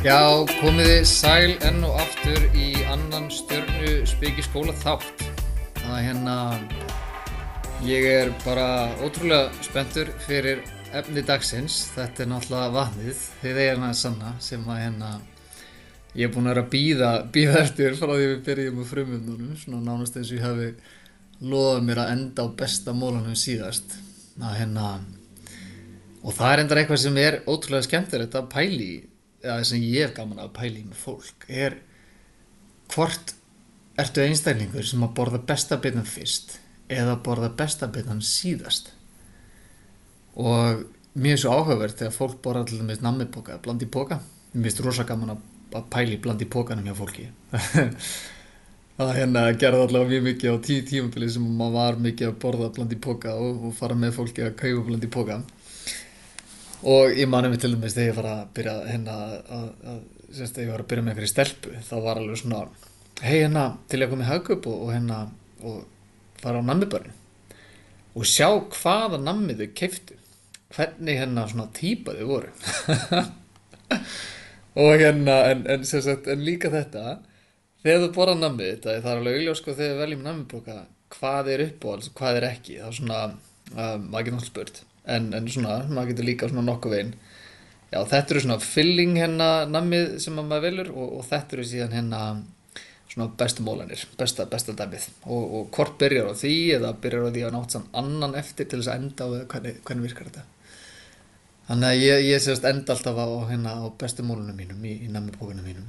Já, komiði sæl enn og aftur í annan stjörnuspekiskóla þátt. Ég bara ótrúlega spenntur fyrir efni dagsins. Þetta náttúrulega vatnið, þið eigin sanna, sem ég búinn að vera að bíða eftir frá því við byrjum á frumundunum, svona nánast eins og ég hafi lofað mér að enda á besta mólanum síðast. Og það reyndar eitthvað sem ótrúlega skemmtilegt að pæla í, eða sem ég hef gaman að pæla í með fólk, hvort ertu einstaklingur sem að borða besta bitann fyrst eða borða besta bitann síðast. Og mér svo áhugavert þegar fólk borða til dæmis nammipoka, bland í poka. Mér finnst rosa gaman að pæla í bland í pokanum hjá fólki. Það gerði allavega mjög mikið á tímabili sem maður var mikið að borða bland í poka og fara með fólki að kaupa bland í poka. Og ég mani mig til dæmis þegar ég var að byrja ég var að byrja með einhverju stelpu, þá var alveg svona hey, til ég að koma í Hagkaup og fara á nammibörn og sjá hvaða nammi þau keyptu, hvernig svona típa þau voru. Og en líka þetta, þegar þú borðar nammið þetta, það alveg augljós þegar við veljum nammipoka hvað uppáhalds og hvað ekki, þá svona maður getur náttúrulega spurt. En svona, maður getur líka svona nokkuð veginn. Já, þetta svona filling nammið sem maður velur og þetta síðan svona bestu mólanir, besta dæmið. Og hvort byrjar á því eða byrjar á því að nátt saman annan eftir til þess að enda á hvernig virkar þetta. Þannig að ég enda alltaf á bestu mólunum mínum, í nammipókunum mínum.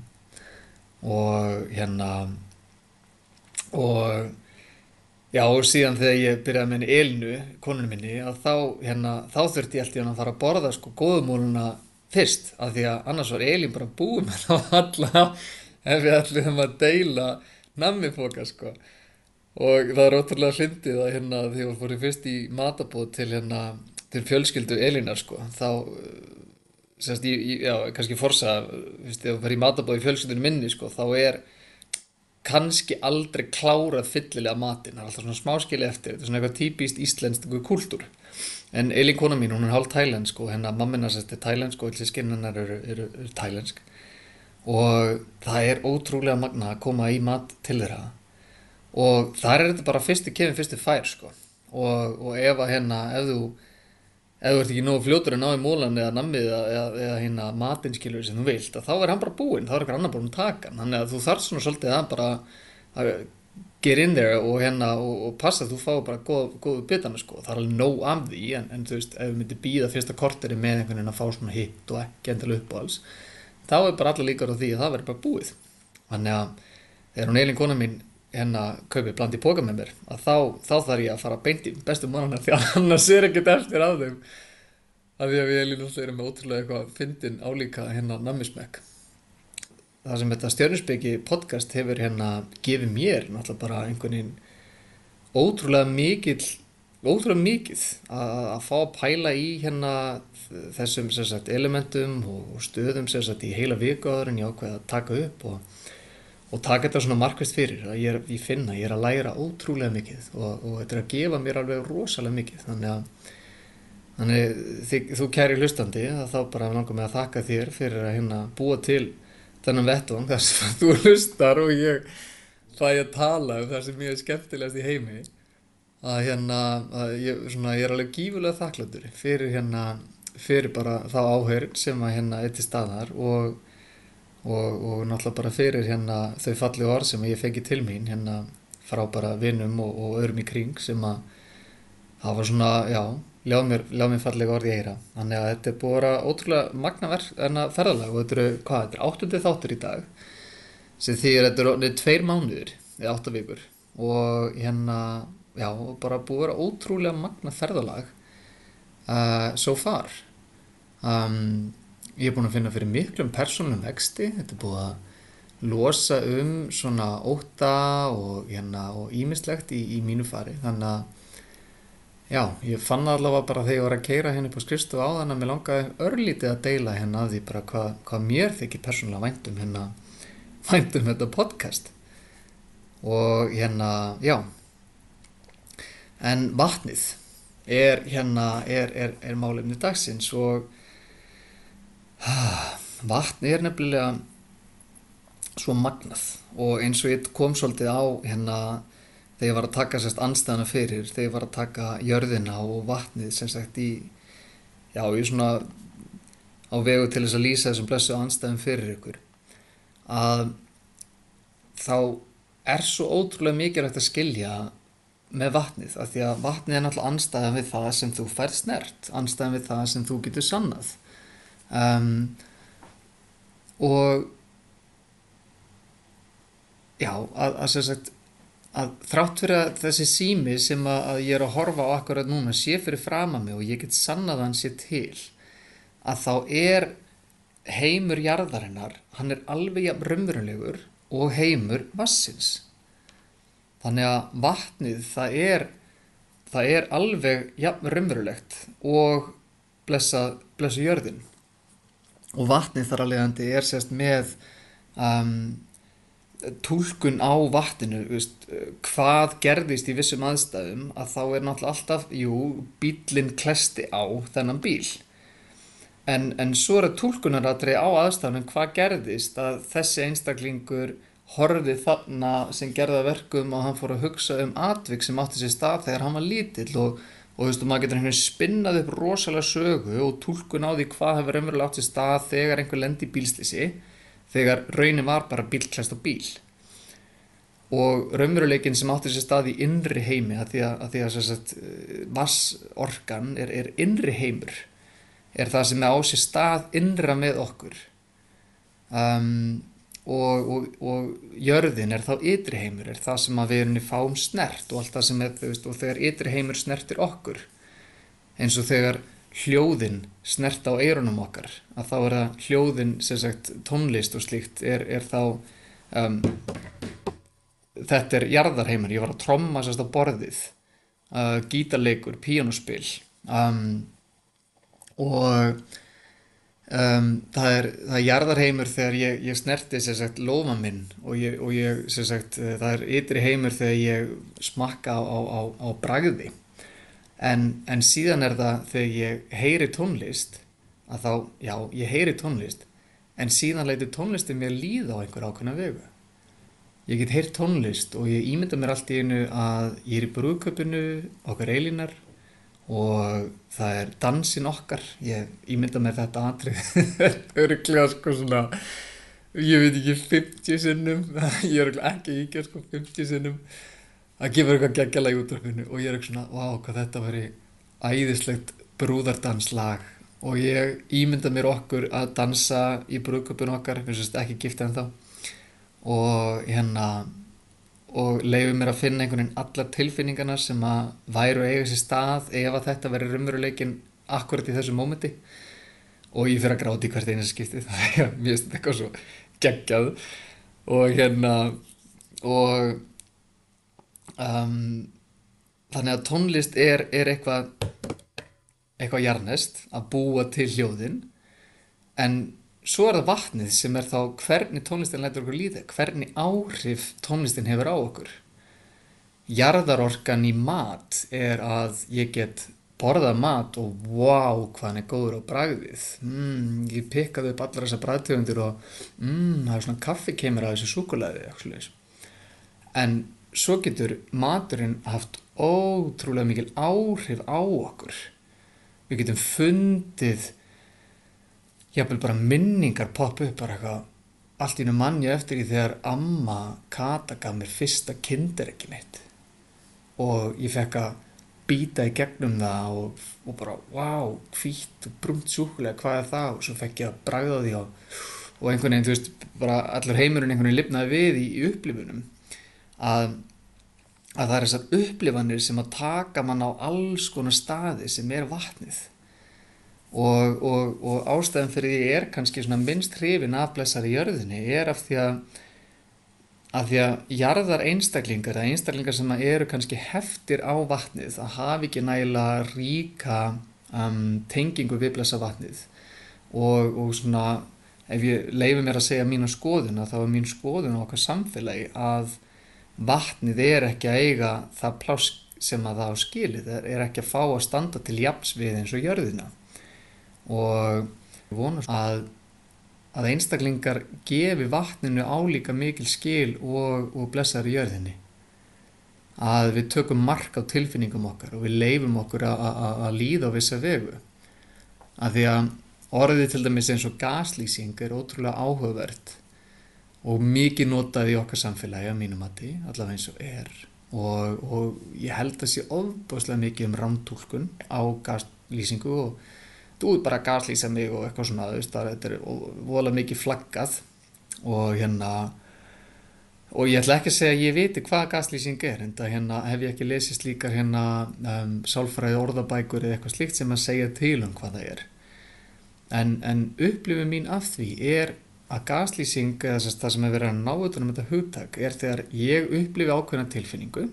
Og já, og síðan þegar ég byrjaði með henni Elínu, konunni minni, að þá þurfti ég alltaf að fara að borða góðumóluna fyrst, af því að annars var Elín bara búin með þá alla ef við ætluðum að deila nammipoka, Og það ótrúlega fyndið að þegar ég fór fyrst í matarboð til fjölskyldu Elínar, þá, kannski forsa, þegar ég fer í matarboð í fjölskyldunni minni, þá kannski aldrei klárað fyllilega matinn, það alltaf svona smáskili eftir, þetta svona eitthvað típist íslenskt kúltúr. En Elín kona mín, hún hálf tælensk og mammina tælensk og systkini hennar eru tælensk. Og það ótrúlega magna að koma í mat til þeirra. Og þar þetta bara fyrstu fær, Og ef þú ert ekki nógu fljótur að ná í mólan eða nammið eða matinn skilur sem þú vilt, þá hann bara búinn, þá eitthvað annar búinn að taka hann. Þannig að þú þarft svona svolítið að bara að get in there og passa að þú fái bara góðu bitana, Það alveg nóg af því, en þú veist, ef við myndum bíða fyrsta korteri með einhvern veginn að fá svona hitt og ekki endilega uppáhalds, þá bara allar líkur á því að það verður bara búið. Þannig að þegar hún Elín kona mín kaupið bland í poka með mér, að þá þarf ég að fara beint í bestu málana, því að annars ekkert eftir af þeim, af því að við Elín alltaf erum með ótrúlega eitthvað fyndin álíka nammismekk. Það sem þetta stjörnuspeki podcast hefur gefið mér náttúrulega bara einhvern veginn ótrúlega mikið að fá að pæla í þessum elementum og stöðum í heila viku áður en ég ákveð að taka upp og taka þetta svona markvisst fyrir, að ég finn að ég að læra ótrúlega mikið og þetta að gefa mér alveg rosalega mikið. Þannig þú kæri hlustandi, þá bara langar mig að þakka þér fyrir að búa til þennan vettvang þar sem þú hlustar og ég fæ að tala það sem ég skemmtilegast í heimi. Að ég alveg gífurlega þakklátur fyrir bara þá áheyrn sem að til staðar og náttúrulega bara fyrir þau fallegu orð sem ég fengi til mín frá bara vinum og öðrum í kring sem að hafa svona, láð mér fallega orð í eyra. Þannig að þetta búið að vera ótrúlega magna ferðalag og þetta er 8. þáttur í dag sem þýðir þetta orðnir 2 mánuðir eða 8 vikur og og bara búið að vera ótrúlega magna ferðalag so far. Ég búinn að finna fyrir miklum persónulegum vexti, þetta búið að losa svona ótta og ýmislegt í mínu fari. Þannig að ég fann allavega bara þegar ég var að keyra upp á skrifstofu áðan að mér langaði örlítið að deila af því bara hvað mér þykir persónulega vænt þetta podcast. Og en vatnið er málefni dagsins og vatn er nefnilega svo magnað og eins og ég kom svolítið á hérna þegar ég var að taka sérst andstæðana fyrir, þegar ég var að taka jörðina og vatnið sem sagt í svona á vegu til þess að lýsa þessum blessu andstæðum fyrir ykkur, að þá er svo ótrúlega mikilvægt að skilja með vatnið, af því að vatnið er náttúrulega andstæðan við það sem þú færð snert, andstæðan við það sem þú getur sannað. Og já, að sem sagt að þrátt fyrir að þessi sími sem að ég er að horfa á akkurat núna sé fyrir framan mig og ég get sannað að hann sé til, að þá er heimur jarðarinnar, hann er alveg jafn raunverulegur og heimur vatnsins. Þannig að vatnið, það er alveg jafn raunverulegt og blessuð jörðin. Og vatnið þar að leiðandi er sérst með túlkun á vatninu, hvað gerðist í vissum aðstæðum, að þá er náttúrulega alltaf, bíllinn klesti á þennan bíl. En svo er að túlkunaratriði á aðstæðunum hvað gerðist, að þessi einstaklingur horfði þarna sem gerði að verkum og hann fór að hugsa atvik sem átti sér stað þegar hann var lítill og maður getur einhvern veginn spinnað upp rosalega sögu og túlkun á því hvað hefur raunverulega átt sér stað þegar einhver lendi í bílslysi, þegar raunin var bara bíll klest á bíl. Og raunveruleikinn sem átti sér stað í innri heimi, að því að sagt, vatnsorkan er innri heimur, er það sem á sér stað innra með okkur. Og jörðin er þá ytri heimur, er það sem að við fáum snert og allt það sem og þegar ytri heimur snertir okkur, eins og þegar hljóðin snert á eyrunum okkar, að þá er það hljóðin, sem sagt tónlist og slíkt, er þá þetta er jarðarheimur, ég var að tromma sérst á borðið, gítarleikur, píanóspil, og það er jarðarheimur þegar ég snerti sem sagt lófa minn og ég sem sagt það er ytri heimur þegar ég smakka á bragði en síðan er það þegar ég heyri tónlist að þá, ég heyri tónlist en síðan lætur tónlistin mér líða á einhver ákveðna vegu. Ég get heyrt tónlist og ég ímynda mér allt í einu að ég er í brúðkaupinu okkar Elínar og það er dansinn okkar, ég ímynda mér þetta atrið örugglega sko svona, ég veit ekki 50 sinnum, ég er ekki íkja sko 50 sinnum að gefa eitthvað geggjalag í útvarpinu og ég er ekki svona, vá hvað þetta væri æðislegt brúðardanslag og ég ímynda mér okkur að dansa í brúðkaupinu okkar, við sést ekki gift ennþá og leyfi mér að finna einhvern veginn allar tilfinningarnar sem að væru að eiga sér stað ef að þetta veri raunveruleikinn akkurat í þessu mómenti og ég fer að gráta í hvert einu skipti það er mér finnst þetta eitthvað svo geggjað og þannig að tónlist er eitthvað jarðneskt að búa til hljóðin en svo er það vatnið sem er þá hvernig tónlistin lætur okkur líða, hvernig áhrif tónlistin hefur á okkur. Jarðarorkan í mat er að ég get borðað mat og hvað hann er góður á bragðið. Ég pikkaði upp allar þessar bragðtegundir og það er svona kaffikeimur af þessu súkkulaði. En svo getur maturinn haft ótrúlega mikil áhrif á okkur. Við getum fundið jafnvel bara minningar poppa upp bara eitthvað, allt í einu man ég eftir því þegar amma Kata gaf mér fyrsta kindereggið mitt og ég fekk að bíta í gegnum það og bara, hvítt og brúnt súkkulaði, hvað er það? Og svo fekk ég að bragða því og einhvern veginn, þú veist, bara allur heimurinn einhvern veginn lifnaði við í upplifunum að það er þessar upplifanir sem að taka mann á alls konar staði sem er vatnið. Og ástæðan fyrir því er kannski svona minnst hrifin af blessaðri jörðinni er af því að jarðar einstaklingar eða einstaklingar sem eru kannski heftir á vatnið að hafa ekki nægilega ríka tengingu við blessað vatnið og svona ef ég leyfi mér að segja mína skoðun þá er mín skoðun á okkar samfélagi að vatnið er ekki að eiga það pláss sem að það á skilið er ekki að fá að standa til jafns við eins og jörðina og vonast að að einstaklingar gefi vatninu álíka mikil skil og blessaðri jörðinni. Að við tökum mark á tilfinningum okkar og við leyfum okkur að líða á vissa vegu. Af því að orðið til dæmis eins og gaslýsing ótrúlega áhugavert og mikið notað í okkar samfélagi að mínum mati, allavega eins og og ég held að sé ofboðslega mikið rántúlkun á gaslýsingu og þú bara gaslýsa mig og eitthvað svona, þetta voðalega mikið flaggað og og ég ætla ekki að segja að ég viti hvað gaslýsing en það hef ég ekki lesið slíkar sálfræði orðabækur eða eitthvað slíkt sem að segja til hvað það en upplifun mín af því að gaslýsing, eða það sem verið að ná utan þetta hugtak, þegar ég upplifi ákveðna tilfinningu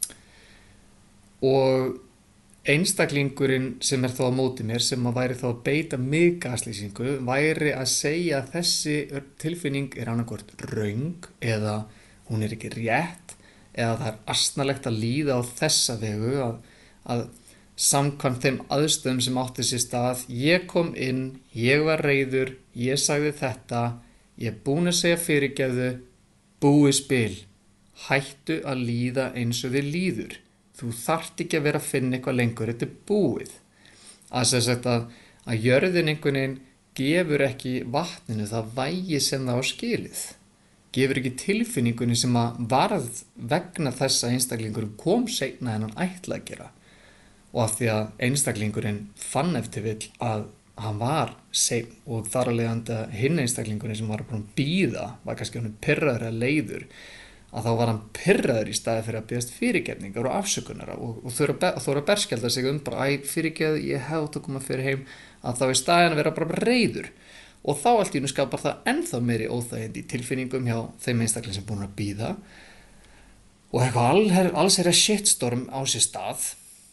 og einstaklingurinn sem þó á móti mér, sem að væri þá að beita mig gaslýsingu, væri að segja að þessi tilfinning annarkvort röng eða hún ekki rétt eða það asnalegt að líða á þessa vegu að samkvæmt þeim aðstöðum sem átti sér stað, ég kom inn, ég var reiður, ég sagði þetta, ég búin að segja fyrirgefðu, búið spil, hættu að líða eins og þið líður. Þú þarft ekki að vera að finna eitthvað lengur, þetta búið. Að jörðin einhvern veginn gefur ekki vatninu það vægi sem það á skilið. Gefur ekki tilfinningunni sem að varð vegna þess að einstaklingurinn kom seinna en hann ætlaði að gera. Og af því að einstaklingurinn fann eftir vill að hann var sein og þar að leiðandi að hinn einstaklingurinn sem var búin að bíða var kannski hann pirraður eða leiður, að þá var hann pirraður í staði fyrir að biðjast fyrirgefningar og afsökunar og þóra berskjalda sig bara fyrirgeðu, ég hef átt að koma fyrir heim, að þá í staðin að vera bara reiður og þá allt í einu skapar það ennþá meiri óþægindi í tilfinningum hjá þeim einstakling sem búin að bíða og eitthvað alls shitstorm á sér stað.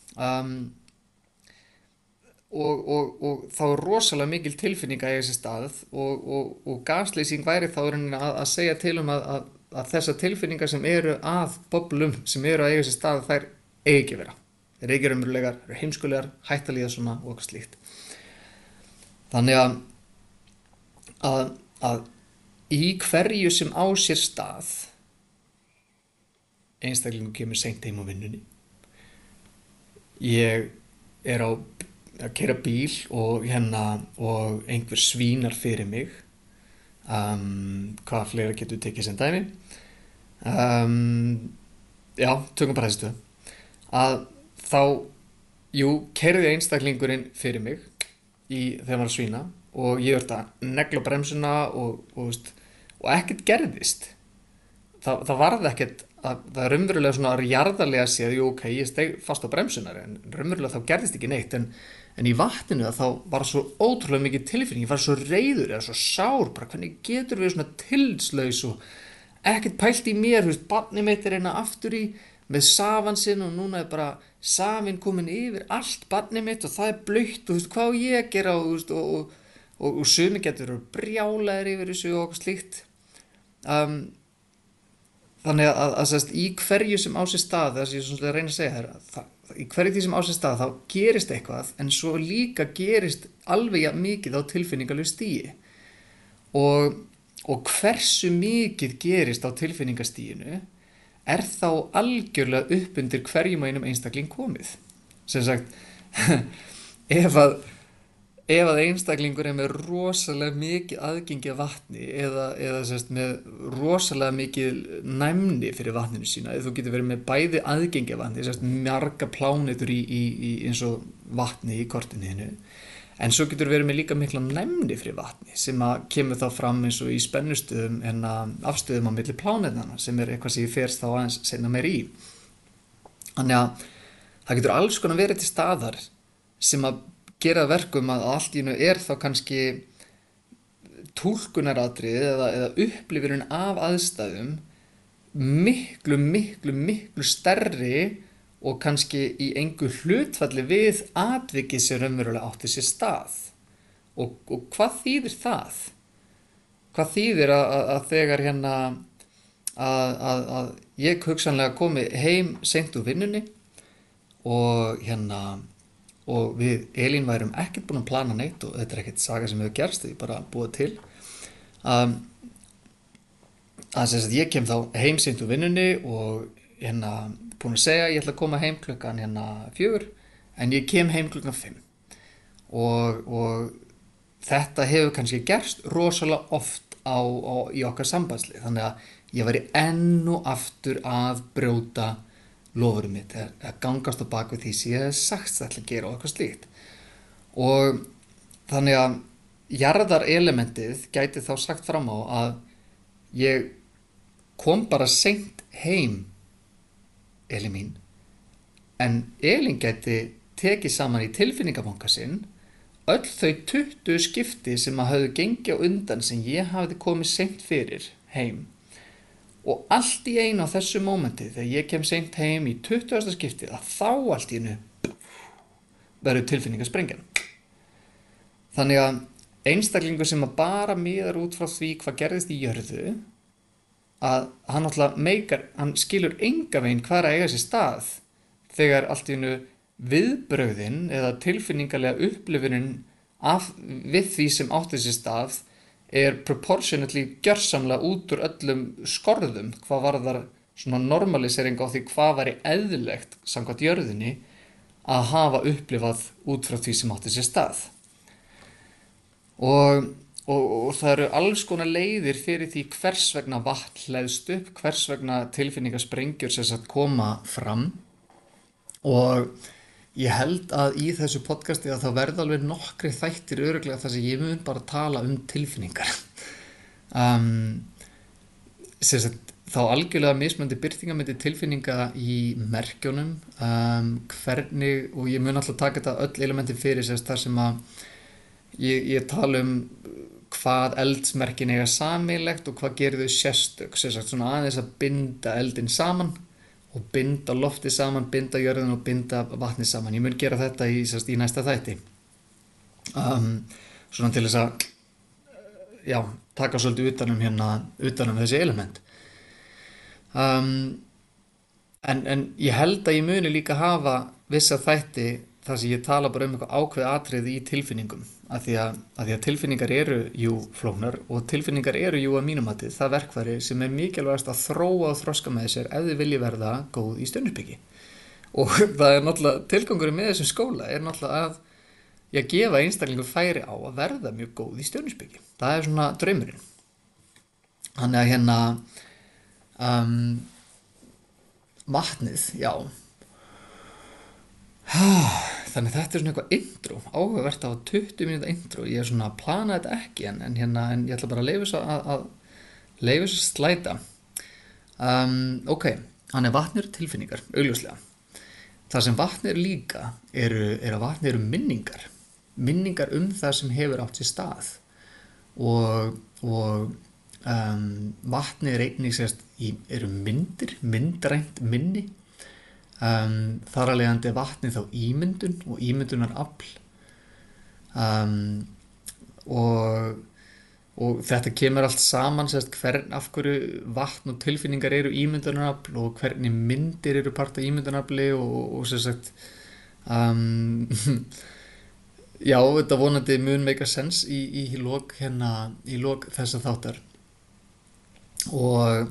Og þá rosalega mikil tilfinning að eiga sér stað og gaslýsing væri þá að segja til að þessar tilfinningar sem eru að boblum, sem eru að eiga sér stað, þær eigi ekki vera. Þeir ekki raunverulegar, eru heimskulegar, hætta að líða svona og eitthvað slíkt. Þannig að í hverju sem á sér stað, einstaklingur kemur seint heim á vinnunni, ég að keyra bíl og einhver svínar fyrir mig, hvað fleira getur tekið sem dæmi, tökum bara þessu að þá, keyrði einstaklingurinn fyrir mig þegar hann var að svína og ég að negla bremsuna og ekkert gerðist. Það varð ekkert það raunverulega svona jarðarlega séð, ég steig fast á bremsunar en raunverulega þá gerðist ekki neitt en í vatninu þá var svo ótrúlega mikið tilfinning, ég var svo reiður eða svo sár, bara hvernig getur við svona tilslaus og ekkert pælt í mér, barnið mitt aftur í með safan sinn og núna bara safinn komin yfir allt barnið mitt og það blautt og hvað á ég að gera og sumi getur brjálaðir yfir þessu og eitthvað slíkt. Þannig að í hverju sem á sér stað, þess að ég svona reyna að segja í hverju því sem á sér stað þá gerist eitthvað en svo líka gerist alveg mikið á tilfinningalegu stigi og hversu mikið gerist á tilfinningastiginu þá algjörlega upp undir hverjum og einum einstakling komið. Sem sagt, ef að einstaklingur með rosalega mikið aðgengi að vatni eða með rosalega mikið næmni fyrir vatninu sína, þú getur verið með bæði aðgengi að vatni, marga plánetur í eins og vatni í kortinu hinu, en svo getur verið með líka mikla næmni fyrir vatni sem að kemur þá fram eins og í spennustöðum afstöðum á milli plánetana sem eitthvað sem ég ferst þá aðeins seinna meir í. Þannig að það getur alls konar verið til staðar sem að gera verkum að allt í einu þá kannski túlkunaratriði eða upplifunin af aðstæðum miklu stærri og kannski í engu hlutfalli við atvikið sem raunverulega átti sér stað. Og hvað þýðir það? Hvað þýðir að þegar að ég hugsanlega komi heim seint úr vinnunni og og við Elín værum ekkert búin að plana neitt og þetta ekkert saga sem hefur gerst, við bara búið til um, að sem sagt ég kem þá heim seint úr vinnunni og búin að segja ég ætla að koma heim klukkan 4 en ég kem heim klukkan 5 og þetta hefur kannski gerst rosalega oft í okkar sambandslið þannig að ég væri enn og aftur að brjóta lofurum mitt að gangast á bak við því sem ég hef sagt það ætla að gera og eitthvað slíkt og þannig að jarðarelementið gæti þá sagt fram á að ég kom bara seint heim Elín mín en Elín gæti tekið saman í tilfinningabanka sinn öll þau 20 skipti sem að höfðu gengið á undan sem ég hafði komið seint fyrir heim og allt í einu á þessu mómenti þegar ég kem seint heim í 20. skiptið að þá allt í einu verður tilfinningasprengjan þannig að einstaklingur sem að bara miðar út frá því hvað gerðist í jörðu að hann hann skilur enga veginn hvað að eiga sér stað þegar allt í einu viðbrögðin eða tilfinningalega upplifunin við því sem átti sér stað proportionately gjörsamlega út úr öllum skorðum hvað varðar svona normalisering á því hvað væri eðlilegt samkvæmt jörðinni að hafa upplifað út frá því sem átti sér stað og það eru alls konar leiðir fyrir því hvers vegna vatn hleðst upp, hvers vegna tilfinningasprengjur sem sagt koma fram og ég held að í þessu podcasti að það verða alveg nokkri þættir örugglega þar sem ég mun bara tala tilfinningar sem sagt þá algjörlega mismunandi birtingarmyndir tilfinninga í merkjunum hvernig og ég mun alltaf taka þetta öll elementin fyrir sem þar sem að ég tala hvað eldsmerkin eiga sameiginlegt og hvað gerir þau sérstök sem sagt svona aðeins að binda eldin saman og binda loftið saman, binda jörðin og binda vatnið saman. Ég mun gera þetta í næsta þætti. Svona til þess að taka svolítið utanum þessi element. En ég held að ég muni líka hafa vissa þætti þar sem ég tala bara eitthvað ákveð atriði í tilfinningum af því að tilfinningar eru jú flóknar og tilfinningar eru jú að mínum mati það verkfæri sem mikilvægast að þróa og þroska með sér ef þið vilji verða góð í stjörnuspeki og það náttúrulega tilgangurinn með þessum skóla náttúrulega að gefa einstaklingu færi á að verða mjög góð í stjörnuspeki það svona draumurinn þannig að vatnið, þannig þetta svona eitthvað intro áhugavert að hafa 20 mínúta intro ég svona að plana þetta ekki en ég ætla bara að leyfa þess að slæta ok, þannig vatn eru tilfinningar augljóslega það sem vatn eru líka að vatn eru minningar það sem hefur átt sér stað og vatn einnig sérst eru myndrænt minni þar að leiðandi vatnið þá ímyndun og ímyndunarafl og þetta kemur allt saman sérst af hverju vatn og tilfinningar eru ímyndunarafl og hvernig myndir eru part af ímyndunarafli og sérst þetta vonandi mun make a sense í lok þessa þáttar og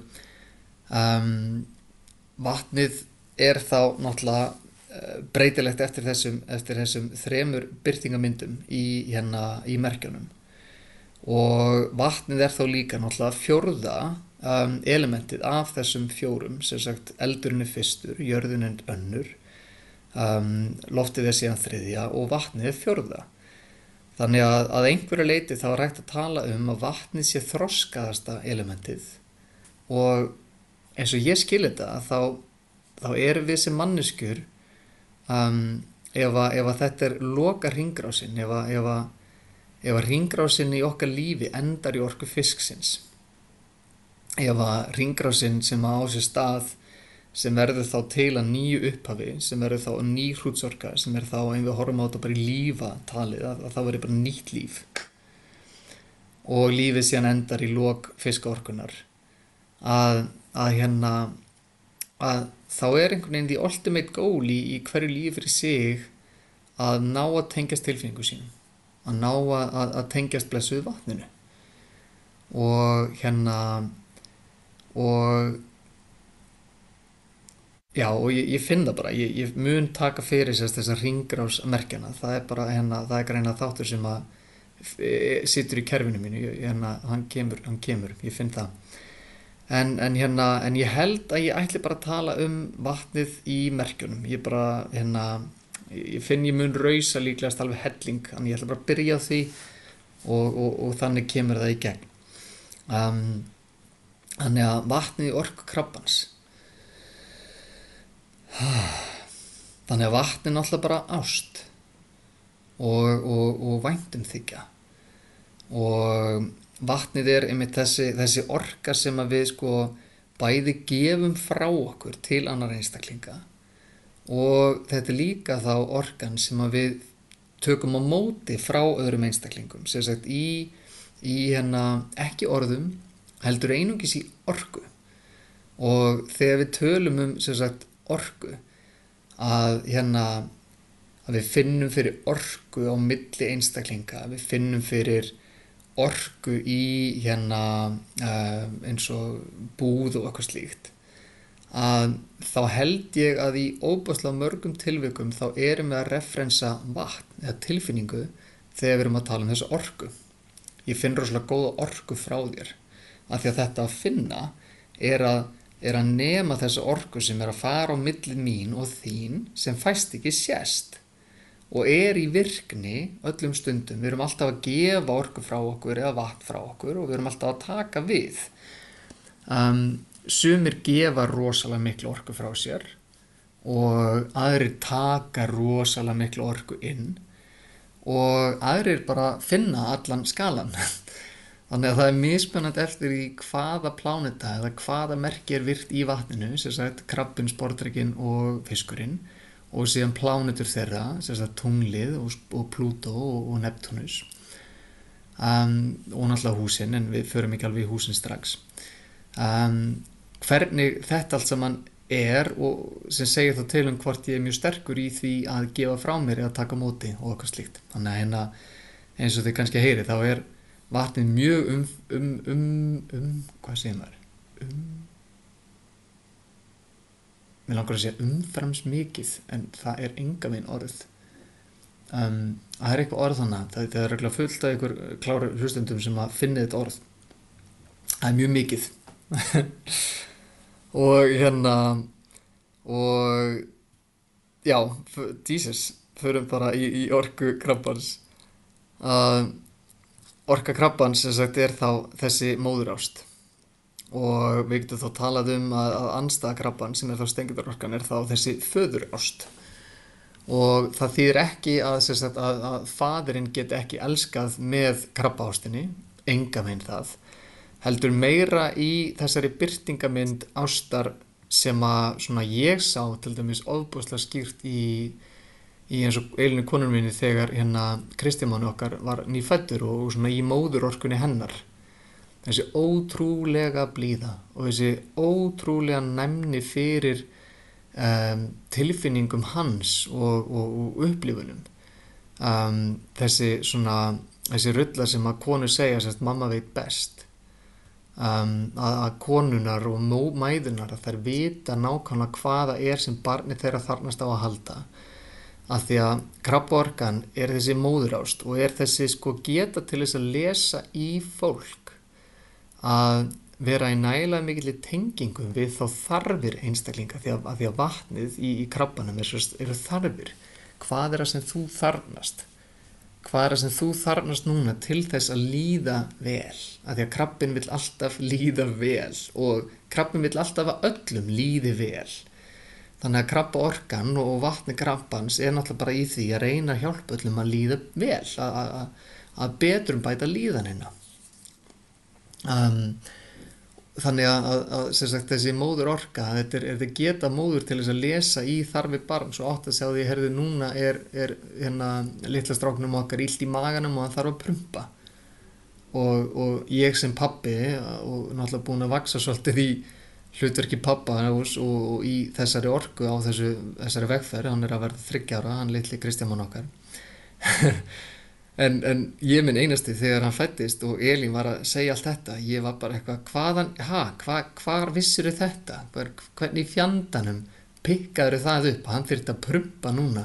vatnið þá náttúrulega breytilegt eftir þessum 3 birtingamyndum í merkjunum og vatnið þá líka náttúrulega 4. elementið af þessum 4 sem sagt eldurinn fyrstur, jörðin önnur loftið síðan 3. og vatnið 4. þannig að einhverju leyti þá hægt að tala að vatnið sé þroskaðasta elementið og eins og ég skil þetta þá erum við sem manneskjur ef þetta loka hringrásin ef hringrásin í okkar lífi endar í orku fisksins ef hringrásin sem á sér stað sem verður þá til að nýju upphafi sem verður þá ný hrútsorka sem þá ef við horfum á þetta bara í lífatalið að það verður bara nýtt líf og lífið síðan endar í lok fiskaorkunar að þá einhvern veginn the ultimate goal í hverju lífi fyrir sig að ná að tengjast tilfinningu sínum að ná að tengjast blessuðu vatninu og og já, og ég finn það bara, ég mun taka fyrir sérst þessar hringrásmerkjana, það er bara það er greina þáttur sem að situr í kerfinu mínu, hann kemur, ég finn það. En ég held að ég ætli bara að tala um vatnið í merkjunum, ég bara, ég finn ég mun rausa líklegast alveg helling, þannig ég ætla bara að byrja á því og þannig kemur það í gegn. Um, þannig að vatnið í orku krabbans. Þannig að vatn er náttúrulega bara ást og væntumþykja og vatnið er einmitt þessi orka sem að við sko bæði gefum frá okkur til annar einstaklinga og þetta er líka þá orkan sem að við tökum á móti frá öðrum einstaklingum sem sagt í ekki orðum heldur einungis í orku og þegar við tölum sem sagt orku að við finnum fyrir orku á milli einstaklinga, við finnum fyrir orku í eins og búð og eitthvað slíkt að þá held ég að í óbúslega mörgum tilvikum þá erum við að referensa vatn eða tilfinningu þegar við erum að tala um þessa orku. Ég finn rosalega góða orku frá þér af því að þetta að finna er að nema þessa orku sem er að fara á milli mín og þín sem fæst ekki sést og er í virkni öllum stundum. Við erum alltaf að gefa orku frá okkur eða vatn frá okkur og við erum alltaf að taka við. Sumir gefa rosalega miklu orku frá sér og aðrir taka rosalega miklu orku inn og aðrir bara finna allan skalan. Þannig að það er mismunandi eftir í hvaða pláneta eða hvaða merki er virt í vatninu, sem sagt krabbinn, sporðdrekinn og fiskurinn og síðan plánetur þeirra, sem sagt tunglið og Plútó og Neptúnus og náttúrulega húsin, en við förum ekki alveg í húsin strax. Hvernig þetta allt saman er og sem segir þá til hvort ég er mjög sterkur í því að gefa frá mér eða taka á móti og eitthvað slíkt. Þannig að eins og þið kannski heyri þá er vatnið mjög hvað segir maður? Mér langar að segja umframs mikið, en það er enga veginn orð. Það er eitthvað orð þannig, það er reglulega fullt af ykkur kláru hlustendum sem að finna þetta orð. Það er mjög mikið. og já, Jesus, förum bara í orku krabbans. Orka krabbans sem sagt er þá þessi móðurást og við getum þá talað að andstæða krabban sem er þá steingerðarorkan er þá þessi föðurást og það þýðir ekki að faðirinn geti ekki elskað með krabbaástinni, enga veginn það, heldur meira í þessari birtingamynd ástar sem að svona ég sá til dæmis ofboðslega skýrt í eins og eilinu konunum minni þegar Kristjáni okkar var nýfæddur og svona í móðurorkunni hennar. Þessi ótrúlega blíða og þessi ótrúlega næmni fyrir tilfinningum hans og upplifunum. Þessi rullar sem að konur segja sérst mamma veit best. Að konunar og mæðunar að þær vita nákvæmlega hvaða er sem barni þeirra þarnast á að halda. Af því að krabbaorkan er þessi móðurást og er þessi geta til þess að lesa í fólk að vera í nægilega mikilli tengingum við þá þarfir einstaklinga því að vatnið í krabbanum eru þarfir. Hvað er það sem þú þarfnast? Hvað er það sem þú þarfnast núna til þess að líða vel? Af því að krabbinn vill alltaf líða vel og krabbinn vill alltaf að öllum líði vel. Þannig að krabbaorkan og vatni krabbans er náttúrulega bara í því að reyna að hjálpa öllum að líða vel, að betrum bæta líðanina. Þannig að sem sagt, þessi móðurorka, þetta er geta móður til þess að lesa í þarfir barns og átt að segja því að herðu núna er litla stráknum okkar illt í maganum og hann þarf að prumpa. Og ég sem pabbi og náttúrulega búin að vaxa svolítið í hlutverki pabba og í þessari orku á þessari vegferð, hann er að verða 30 ára, hann litli Kristján okkar En ég minn einasti þegar hann fæddist og Elín var að segja allt þetta, ég var bara eitthvað, hvar vissirðu þetta? Hvernig í fjandanum pikkaður það upp? Hann þyrfti að prumpa núna.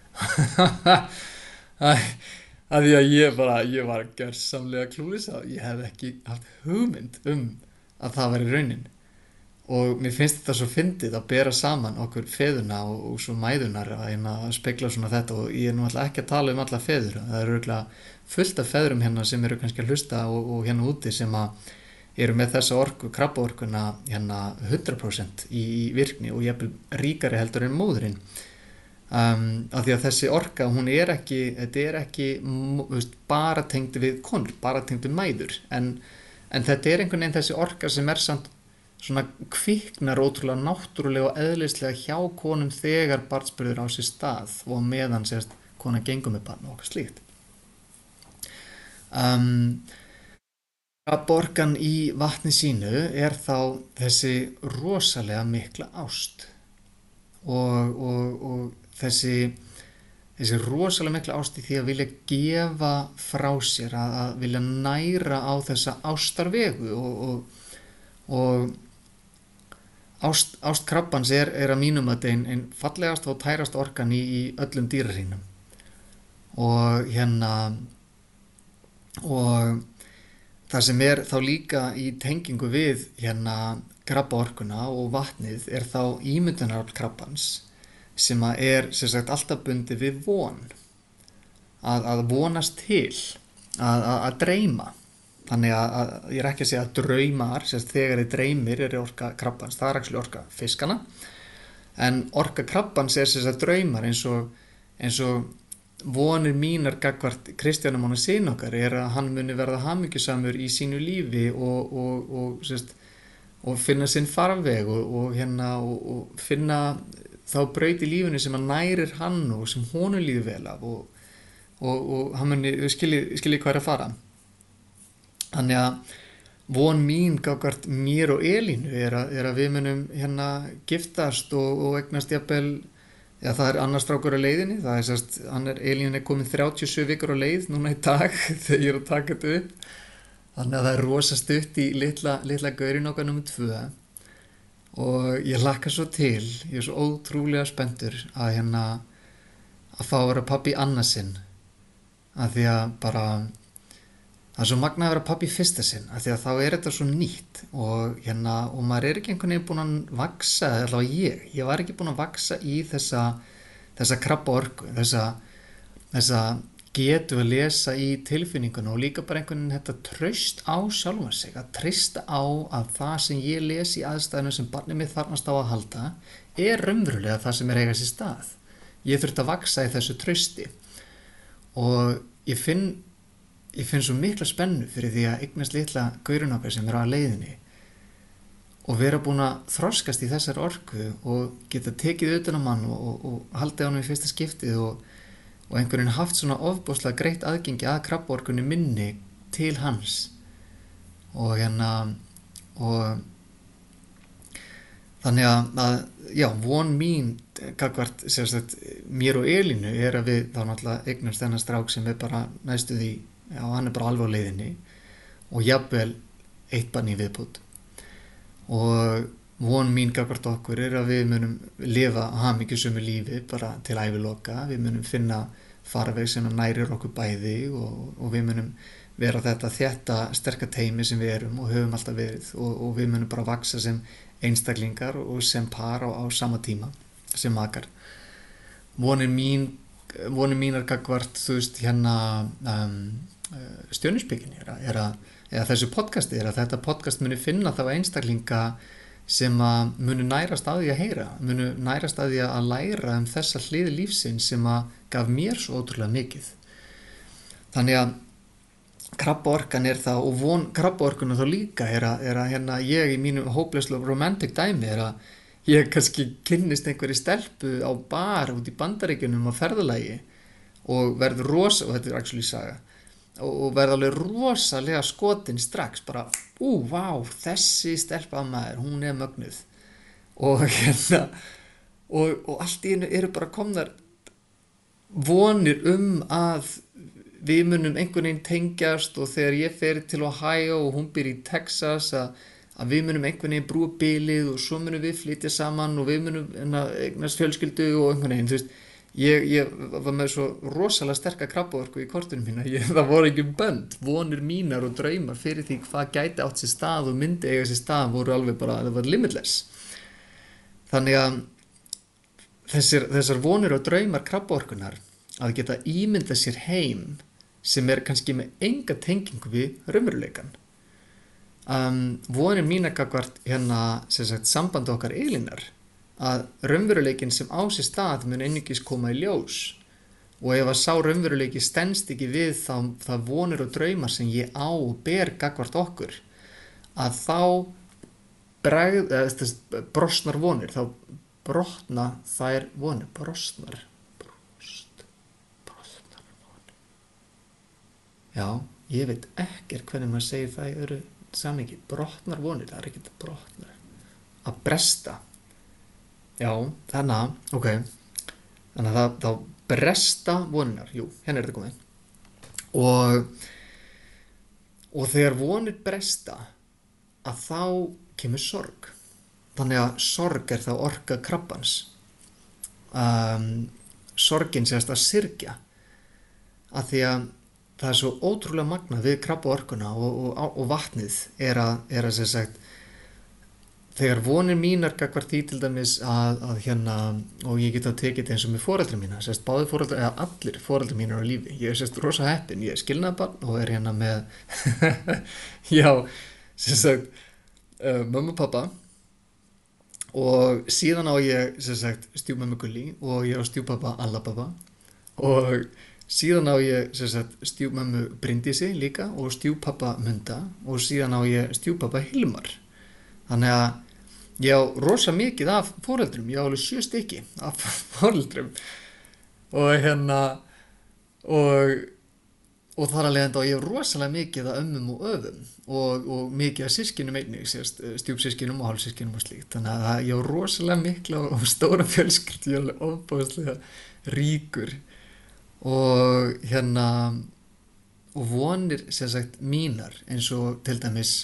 Æ, að því að ég var gjörsamlega klúris að ég hef ekki haft hugmynd að það væri raunin. Og mér finnst þetta svo fyndið að bera saman okkur feðurna og svo mæðurnar að spegla svona þetta og ég er nú alltaf ekki að tala alla feður. Það eru örugglega fullt af feðurum hérna sem eru kannski að hlusta og hérna úti sem að eru með þessa orku, krabbaorkuna hérna 100% í virkni og jafnvel ríkari heldur en móðurinn. Af því að þessi orka, þetta er ekki bara tengd við konur, bara tengd við mæður en þetta er einhvern veginn þessi orka sem er samt svona kviknar ótrúlega náttúrulega og eðlislega hjá konum þegar barnsburður á sér stað og meðan sérst konan gengur með barn og okkar slíkt. Krabbaorkan í vatni sínu er þá þessi rosalega mikla ást og þessi rosalega mikla ást í því að vilja gefa frá sér, að vilja næra á þessa ástarvegu og ást krabbans er að mínum að ein fallegast og tærast orkan í öllum dýrahringnum og og það sem er þá líka í tengingu við krabbaorkuna og vatnið er þá ímyndunarafl krabbans sem að er sem sagt alltaf bundið við von að vonast til að dreyma. Þannig að ég er ekki að segja að draumar, þegar þið dreymir er orka krabbans, það er actually orka fiskana, en orka krabbans er sem sagt draumar eins og vonir mínar gagnvart Kristjánum og syni okkar er að hann muni verða hamingjusamur í sínu lífi og finna sinn farveg og finna þá braut í lífinu sem að nærir hann og sem honum líður vel af og hann muni skilji hvað er að fara. Þannig að von mín gagnvart mér og Elínu er að við munum giftast og eignast jafnvel, það er annar strákur á leiðinni, Elín er komin 37 vikur á leið núna í dag þegar ég er að taka þetta upp. Þannig að það er rosa stutt í litla gaurin okkar nummer 2 og ég hlakka svo til, ég er svo ótrúlega spenntur að fá að vera pabbi annað sinn, af því að bara það er svo magnað að vera pabbi í fyrsta sinn, af því að þá er þetta svo nýtt og maður er ekki einhvern veginn búinn að vaksa, allavega ég var ekki búinn að vaksa í þessa krabbaorku, þessa getu að lesa í tilfinninguna og líka bara einhvern veginn þetta traust á sjálfan sig, að treysta á að það sem ég les í aðstæðinu sem barnið mitt þarfnast á að halda er raunverulega það sem er eiga sér stað. Ég þurfti að vaksa í þessu trausti og ég finn svo mikla spennu fyrir því að eignast litla gaurinn okkar sem er á leiðinni og vera búin að þroskast í þessar orku og geta tekið utan á mann og haldið á hann í fyrsta skiptið og einhvern veginn haft svona ofboðslega greitt aðgengi að krabbaorkunni minni til hans og og þannig að von mín gagnvart mér og Elínu er að við þá náttúrulega eignast þennan strák sem er bara næstu því, hann er bara alveg á leiðinni og jafnvel eitt barn í viðbót og von mín gagnvart okkur er að við munum lifa hamingjusömu lífi bara til æviloka, við munum finna farveg sem nærir okkur bæði og við munum vera þetta þétta sterka teymi sem við erum og höfum alltaf verið og við munum bara vaksa sem einstaklingar og sem par á sama tíma sem makar. Vonir mínar gagnvart stjörnuspekinni eða þessu podcasti er að þetta podcast muni finna þá einstaklinga sem að munu nærast á því að heyra, munu nærast á því að læra þessa hlið lífsins sem að gaf mér svo ótrúlega mikið. Þannig að krabbaorkan er það og von krabbaorkuna þá líka er að ég í mínu hopeless romantic dæmi er að ég kannski kynnist einhverri stelpu á bar út í Bandaríkjunum á ferðalagi og verður og þetta er actually saga, og verður alveg rosalega skotin strax, bara, vá, þessi stelpa af maður, hún er mögnuð og og allt í einu eru bara komnar vonir að við munum einhvern veginn tengjast og þegar ég fer til Ohio og hún býr í Texas að við munum einhvern veginn brúa bilið og svo munum við flytja saman og við munum eignast fjölskyldu og einhvern veginn, þú veist, ég var með svo rosalega sterka krabbaorku í kortunum mína, það voru ekki bönd, vonir mínar og draumar fyrir því hvað gæti átt sér stað og myndi eiga sér stað voru alveg bara, það var limitless. Þannig að þessar vonir og draumar krabbaorkunar að geta ímynda sér heim sem kannski með enga tengingu við raunveruleikann. Vonir mínar gagnvart sem sagt sambandi okkar Elínar að raunveruleikinn sem á sér stað mun einungis koma í ljós og ef að sá raunveruleiki stenst ekki við það vonir og draumar sem ég á og ber gagnvart okkur að þá brostnar vonir, þá brotna þær vonir, brostnar vonir. Já, ég veit ekkert hvernig maður segir það í öðru samhengi, brotnar vonir, það ekki að brotnar, að bresta. Já, þannig að þá bresta voninnar, jú, hérna þetta komið. Og þegar vonir bresta, að þá kemur sorg. Þannig að sorg þá orka krabbans. Sorgin sést að syrgja, að því að það svo ótrúlega magnað við krabbaorkuna og vatnið er að sem sagt þegar vonir mínar gagnvart því til dæmis að og ég get að tekið þetta eins og með foreldra mína, sérst báðir foreldrar eða allir foreldrar mínar á lífi, ég sérst rosa heppinn, ég er skilnaðarbarn og er með já, sem sagt mömmu og pappa og síðan á ég sem sagt stjúpmömmu Gulli og ég á stjúppappa Allapappa og síðan á ég sem sagt stjúpmömmu Bryndísi líka og stjúppappa Munda og síðan á ég stjúppappa Hilmar. Þannig að ég á rosa mikið af foreldrum, ég á alveg 7 stykki af foreldrum og þar að leiðandi á ég rosalega mikið af ömmum og öfum og mikið af systkinum einnig, stjúpsyskinum og hálfsyskinum og slíkt. Þannig að ég á rosalega mikla og stóra fjölskyldu, ég er alveg ofboðslega ríkur og vonir sem sagt mínar eins og til dæmis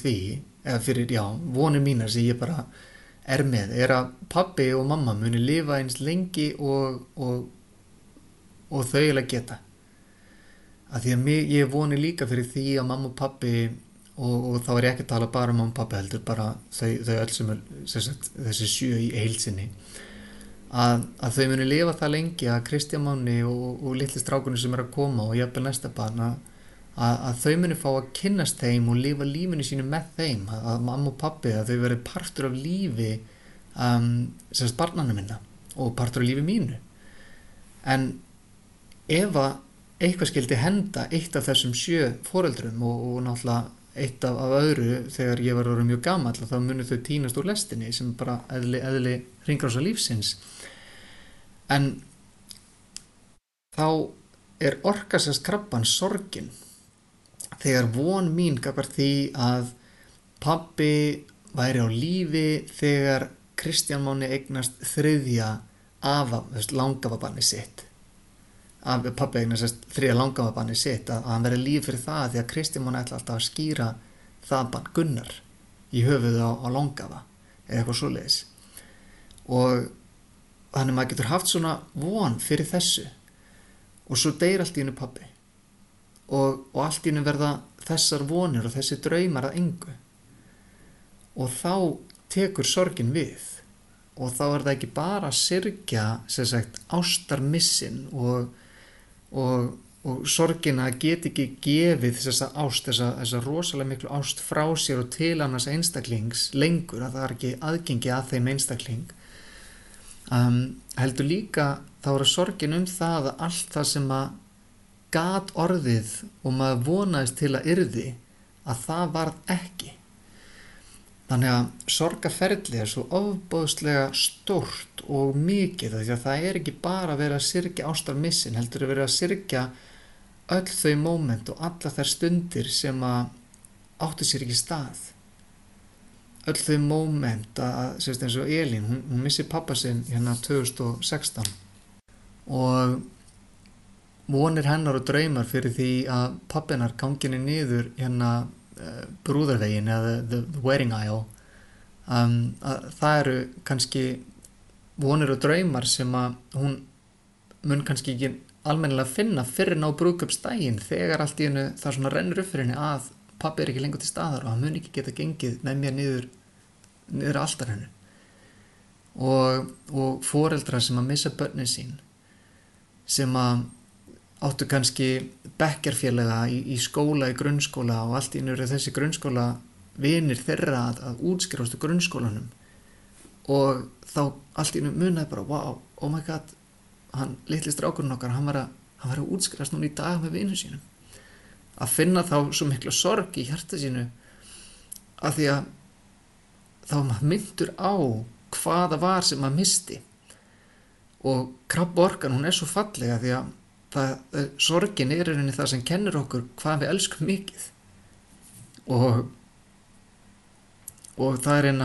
vonir mínar sem ég bara er með að pabbi og mamma muni lifa eins lengi og þau eiginlega geta. Að því að ég voni líka fyrir því að mamma og pabbi og þá er ég ekki að tala bara um mamma og pabbi heldur bara þau öll sem sagt, þessi 7 í heild sinni að þau muni lifa það lengi að Kristján Máni og litli strákunni sem að koma og jafnvel næsta barn að þau muni fá að kynnast þeim og lifa lífinu sínu með þeim að mamma og pabbi að þau verið partur af lífi sem barnanna minna og partur af lífi mínu en ef að eitthvað skildi henda eitt af þessum 7 foreldrum og náttúrulega eitt af öðru þegar ég var orðinn mjög gamall þá munu þau tínast úr lestinni sem bara eðli hringrásar lífsins en þá er orkasast krabban sorgin þegar von mín gagnvart því að pabbi væri á lífi þegar Kristján Máni eignast 3. langafabarni sitt pabbi eignast 3. langafabarni sitt að hann verið líf fyrir það því að Kristján Máni ætla alltaf að skýra það barn Gunnar í höfuðu á langafa eða eitthvað svoleiðis og þannig maður getur haft svona von fyrir þessu og svo deyr allt í einu pabbi og allt í einu verða þessar vonir og þessi draumar að engu og þá tekur sorgin við og þá er það ekki bara að syrgja sem sagt ástarmissin og sorgina get ekki gefið þessa ást þessa rosalega miklu ást frá sér og til annars einstaklings lengur að það er ekki aðgengi að þeim einstakling heldur líka þá er sorgin það að allt það sem að gat orðið og maður vonaðist til að yrði að það varð ekki þannig að sorgarferli er svo ofboðslega stórt og mikið því að það er ekki bara að vera að syrgja ástarmissin heldur að vera að syrgja öll þau móment og alla þær stundir sem að áttu sér ekki stað öll þau móment að sérst eins og Elín hún missi pappa sinn 2016 og vonir hennar og draumar fyrir því að pabbinar ganginni niður hérna brúðarvegin eða the wedding aisle, að það eru kannski vonir og draumar sem að hún mun kannski ekki almennilega finna fyrir ná brúðkaupsdaginn, þegar allt í hennu það svona rennur upp fyrir henni að pabbi ekki lengur til staðar og hann mun ekki geta gengið með mér niður alltar hennu. Og foreldrar sem að missa börnin sín, sem að áttu kannski bekkjarfélaga í skóla, í grunnskóla, og allt í einu eru þessi grunnskóla vinir þeirra að útskrifast úr grunnskólanum, og þá allt í einu munaði bara, wow, oh my god, hann litli strákurinn okkar, hann var að útskrifast núna í dag með vinum sínum. Að finna þá svo mikla sorg í hjarta sínu, af því að þá var maður myndur á hvað það var sem maður misti. Og krabbaorkan, hún er svo fallega, því að sorgin er í rauninni það sem kennir okkur hvað við elskum mikið. Og það er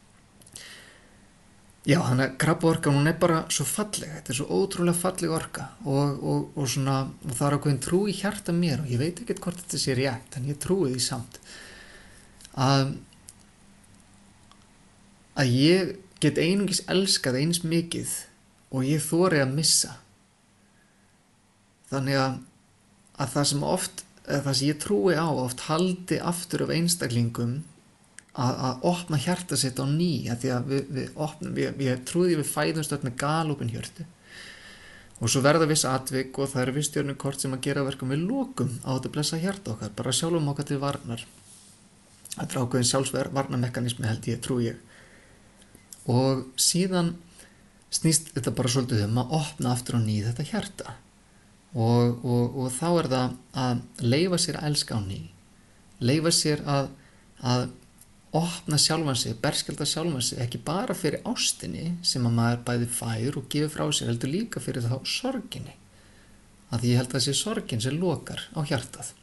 þannig að krabbaorkan, hún er bara svo fallega, þetta er svo ótrúlega falleg orka, og það er ákveðin trú í hjarta mér, og ég veit ekkert hvort þetta sé rétt, en ég trúi því samt, að ég get einungis elskað eins mikið og ég þori að missa. Þannig að það sem það sem ég trúi á oft haldi aftur af einstaklingum að opna hjarta sitt á ný, að því að við opnum, ég trúi því við fæðumst öll með galopin hjörtu, og svo verða viss atvik og það eru viss stjörnukort sem að gera verkum við lokum á þetta blessa hjarta okkar, bara sjálfum okkar til varnar. Þetta er ákveðin sjálfsvarnarmekanismi, held ég, trúi ég. Og síðan snýst þetta bara svolítið að opna aftur á ný þetta hjarta, og þá er það að leyfa sér að elska á ný, leyfa sér að opna sjálfan sig, berskjalda sjálfan sig, ekki bara fyrir ástinni sem að maður bæði fær og gefur frá sér, heldur líka fyrir þá sorginni, að ég held að þessi sorgin sem lokar á hjartað.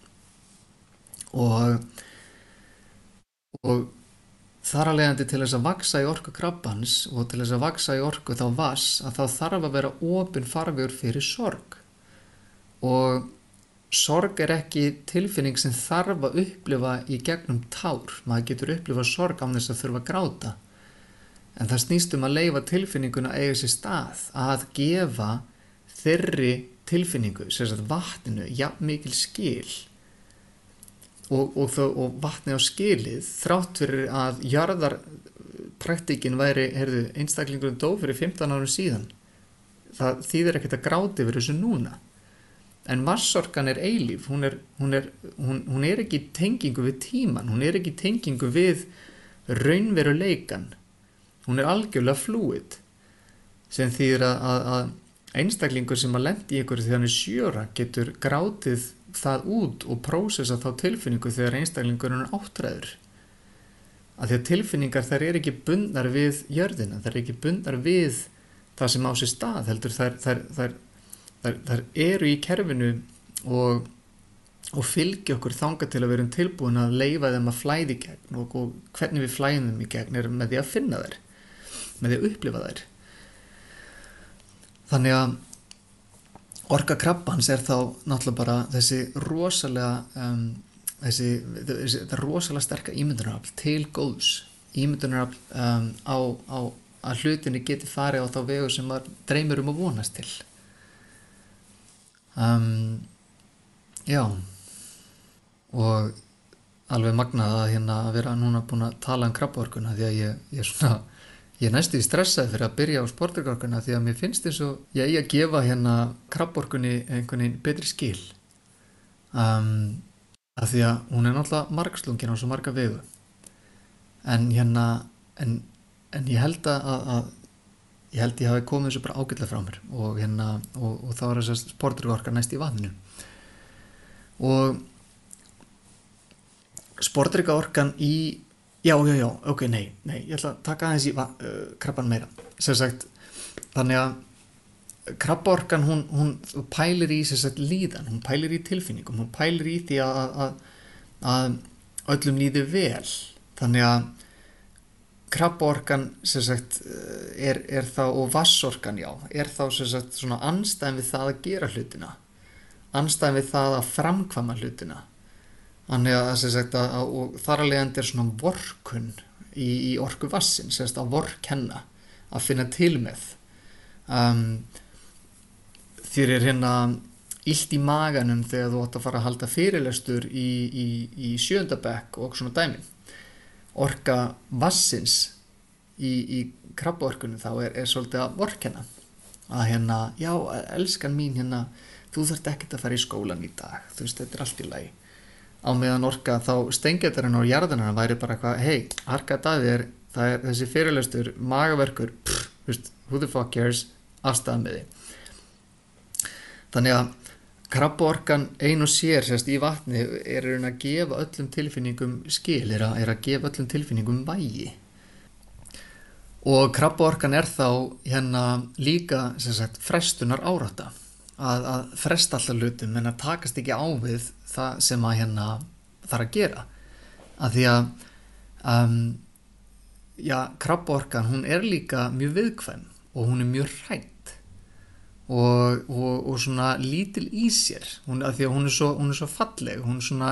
Og þar að leiðandi til þess að vaksa í orku krabbans og til þess að vaksa í orku þá vass, að þá þarf að vera opinn farvegur fyrir sorg. Og sorg er ekki tilfinning sem þarf að upplifa í gegnum tár. Maður getur upplifað sorg án þess að þurfa að gráta. En það snýst að leyfa tilfinninguna að eiga sér stað, að gefa þeirri tilfinningu, sem sagt vatninu, jafn mikil skil. Og vatnið á skilið, þrátt fyrir að jarðarpraktíkin væri, einstaklingurinn dó fyrir 15 árum síðan. Það þýðir ekkert að gráta yfir þessu núna. En vatnsorkan er eilíf, hún er ekki í tengingu við tíman, hún er ekki í tengingu við raunveruleikan. Hún er algjörlega fluid, sem þýðir að einstaklingur sem að lendi í einhverju þegar hann er 7 ára getur grátið það út og prósessa þá tilfinningu þegar einstaklingurinn er 8 ára. Af því að tilfinningar þær eru ekki bundnar við jörðina, þær eru ekki bundnar við það sem á sér stað, heldur þær eru í kerfinu og fylgja okkur þangað til að vera tilbúin að leyfa þeim að flæða í gegn, og hvernig við flæðum þeim í gegn er með því að finna þær, með því að upplifa þær. Þannig að orka krabbans er þá náttúrulega bara þessi rosalega þetta rosalega sterka ímyndunarafl til góðs, ímyndunarafl á að hlutinni geti farið á þá vegu sem maður dreymir að vonast til. Já, og alveg magnað að vera núna búin að tala krabbaorkuna, því að ég næstu stressaði fyrir að byrja á sportdrykkjaorkuna, því að mér finnst eins og ég eigi að gefa krabbaorkunni einhvern veginn betri skil, af því að hún er náttúrulega margslungin á svo marga vegu, en ég held að ég hafi komið þessu bara ágætlega frá mér, og þá er þess sportdrykkjaorka næst í vatninu. Og sportdrykkjaorkan í ok, nei, ég ætla að taka aðeins í krabban meira. Sem sagt, þannig að krabbaorkan, hún pælir í líðan, hún pælir í tilfinningum, hún pælir í því að öllum líði vel. Þannig að krabbaorkan sem sagt er þá, og vatnsorkan er þá sem sagt svona andstæðan við það að gera hlutina. andstæðan við það að framkvæma hlutina. Þannig að, sem sagt, og þar að leiðandi svona vorkunn í orku vatnsins, sem sagt, að vorkenna, að finna til með. Þér illt í maganum þegar þú átt að fara að halda fyrirlestur í 7. bekk og svona dæmi. Orka vatnsins í krabbaorkunni þá er svolítið að vorkenna. Að já, elskan mín, þú þarft ekkert að fara í skólan í dag. Þú veist, þetta allt í lagi. Á meðan orka þá steingetarinn á jarðina væri bara eitthvað, hei, harkaði að þér, það er þessi fyrirlestur, magaverkur, who the fuck cares, afstæða með því. Þannig að krabbaorkan ein og sér, sérst, í vatni er að gefa öllum tilfinningum skil, er að gefa öllum tilfinningum vægi. Og krabbaorkan er þá líka, sem sagt, frestunar árátta. Að fresta alltaf hlutum en að takast ekki á við það sem að þarf að gera. Af því að krabbaorkan, hún er líka mjög viðkvæm og hún er mjög hrædd og svona lítil í sér. Af því að hún er svo falleg, hún svona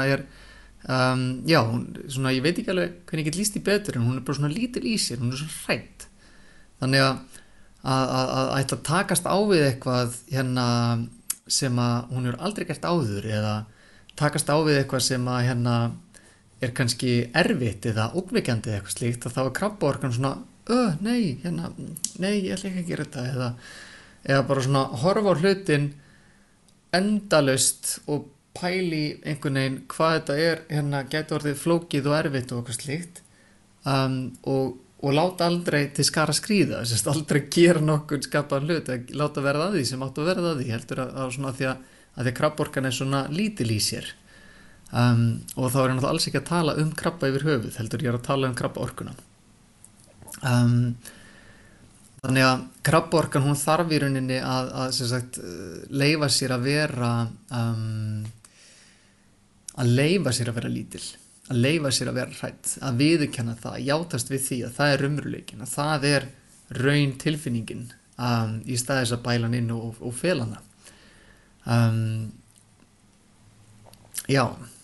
svona, ég veit ekki alveg hvernig ég get lýst í betur en hún er bara svona lítil í sér, hún er svo hrædd. Þannig að ætla að takast á við eitthvað sem að hún hefur aldrei gert áður eða takast á við eitthvað sem að er kannski erfitt eða ógnvekjandi eða eitthvað slíkt, þá er krabbaorkan svona nei, ég ætla ekki að gera þetta eða bara svona horfa á hlutin endalaust og pæli einhvern veginn hvað þetta gæti orðið flókið og erfitt og eitthvað slíkt og láta aldrei til skara skríða, aldrei gera nokkurn skapaðan hlut, láta verða að því sem áttu að verða að því, heldur að svona því að krabbaorkan er svona lítil í sér. Og þá er ég náttúrulega alls ekki að tala krabba yfir höfuð, heldur ég að tala krabbaorkuna. Þannig að krabbaorkan, hún þarf í rauninni að sem sagt, leyfa sér að vera lítil. Að leyfa sér að vera hrædd, að viðurkenna það, að játast við því að það er raunveruleikinn, að það er raun tilfinningin í stað þess að bæla hann inn og fela hana. Já,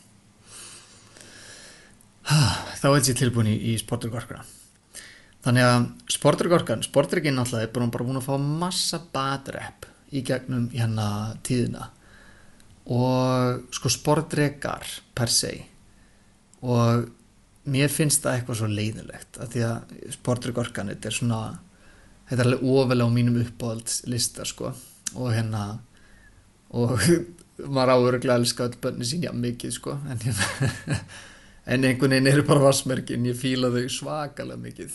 þá er þessi tilbúin í sportdrykkjorkuna. Þannig að sportdrykkinn náttúrulega er bara búin að fá massa bad rep í gegnum tíðina og sko sportdrykkar per se. Og mér finnst það eitthvað svo leiðilegt að því að sportdrykkjorkan þetta er alveg ofalega á mínum uppáhaldslista sko og maður á örugglega að elska öll börnin sín mikið sko en einhvern veginn eru bara vassmerkin, ég fíla þau svakalega mikið.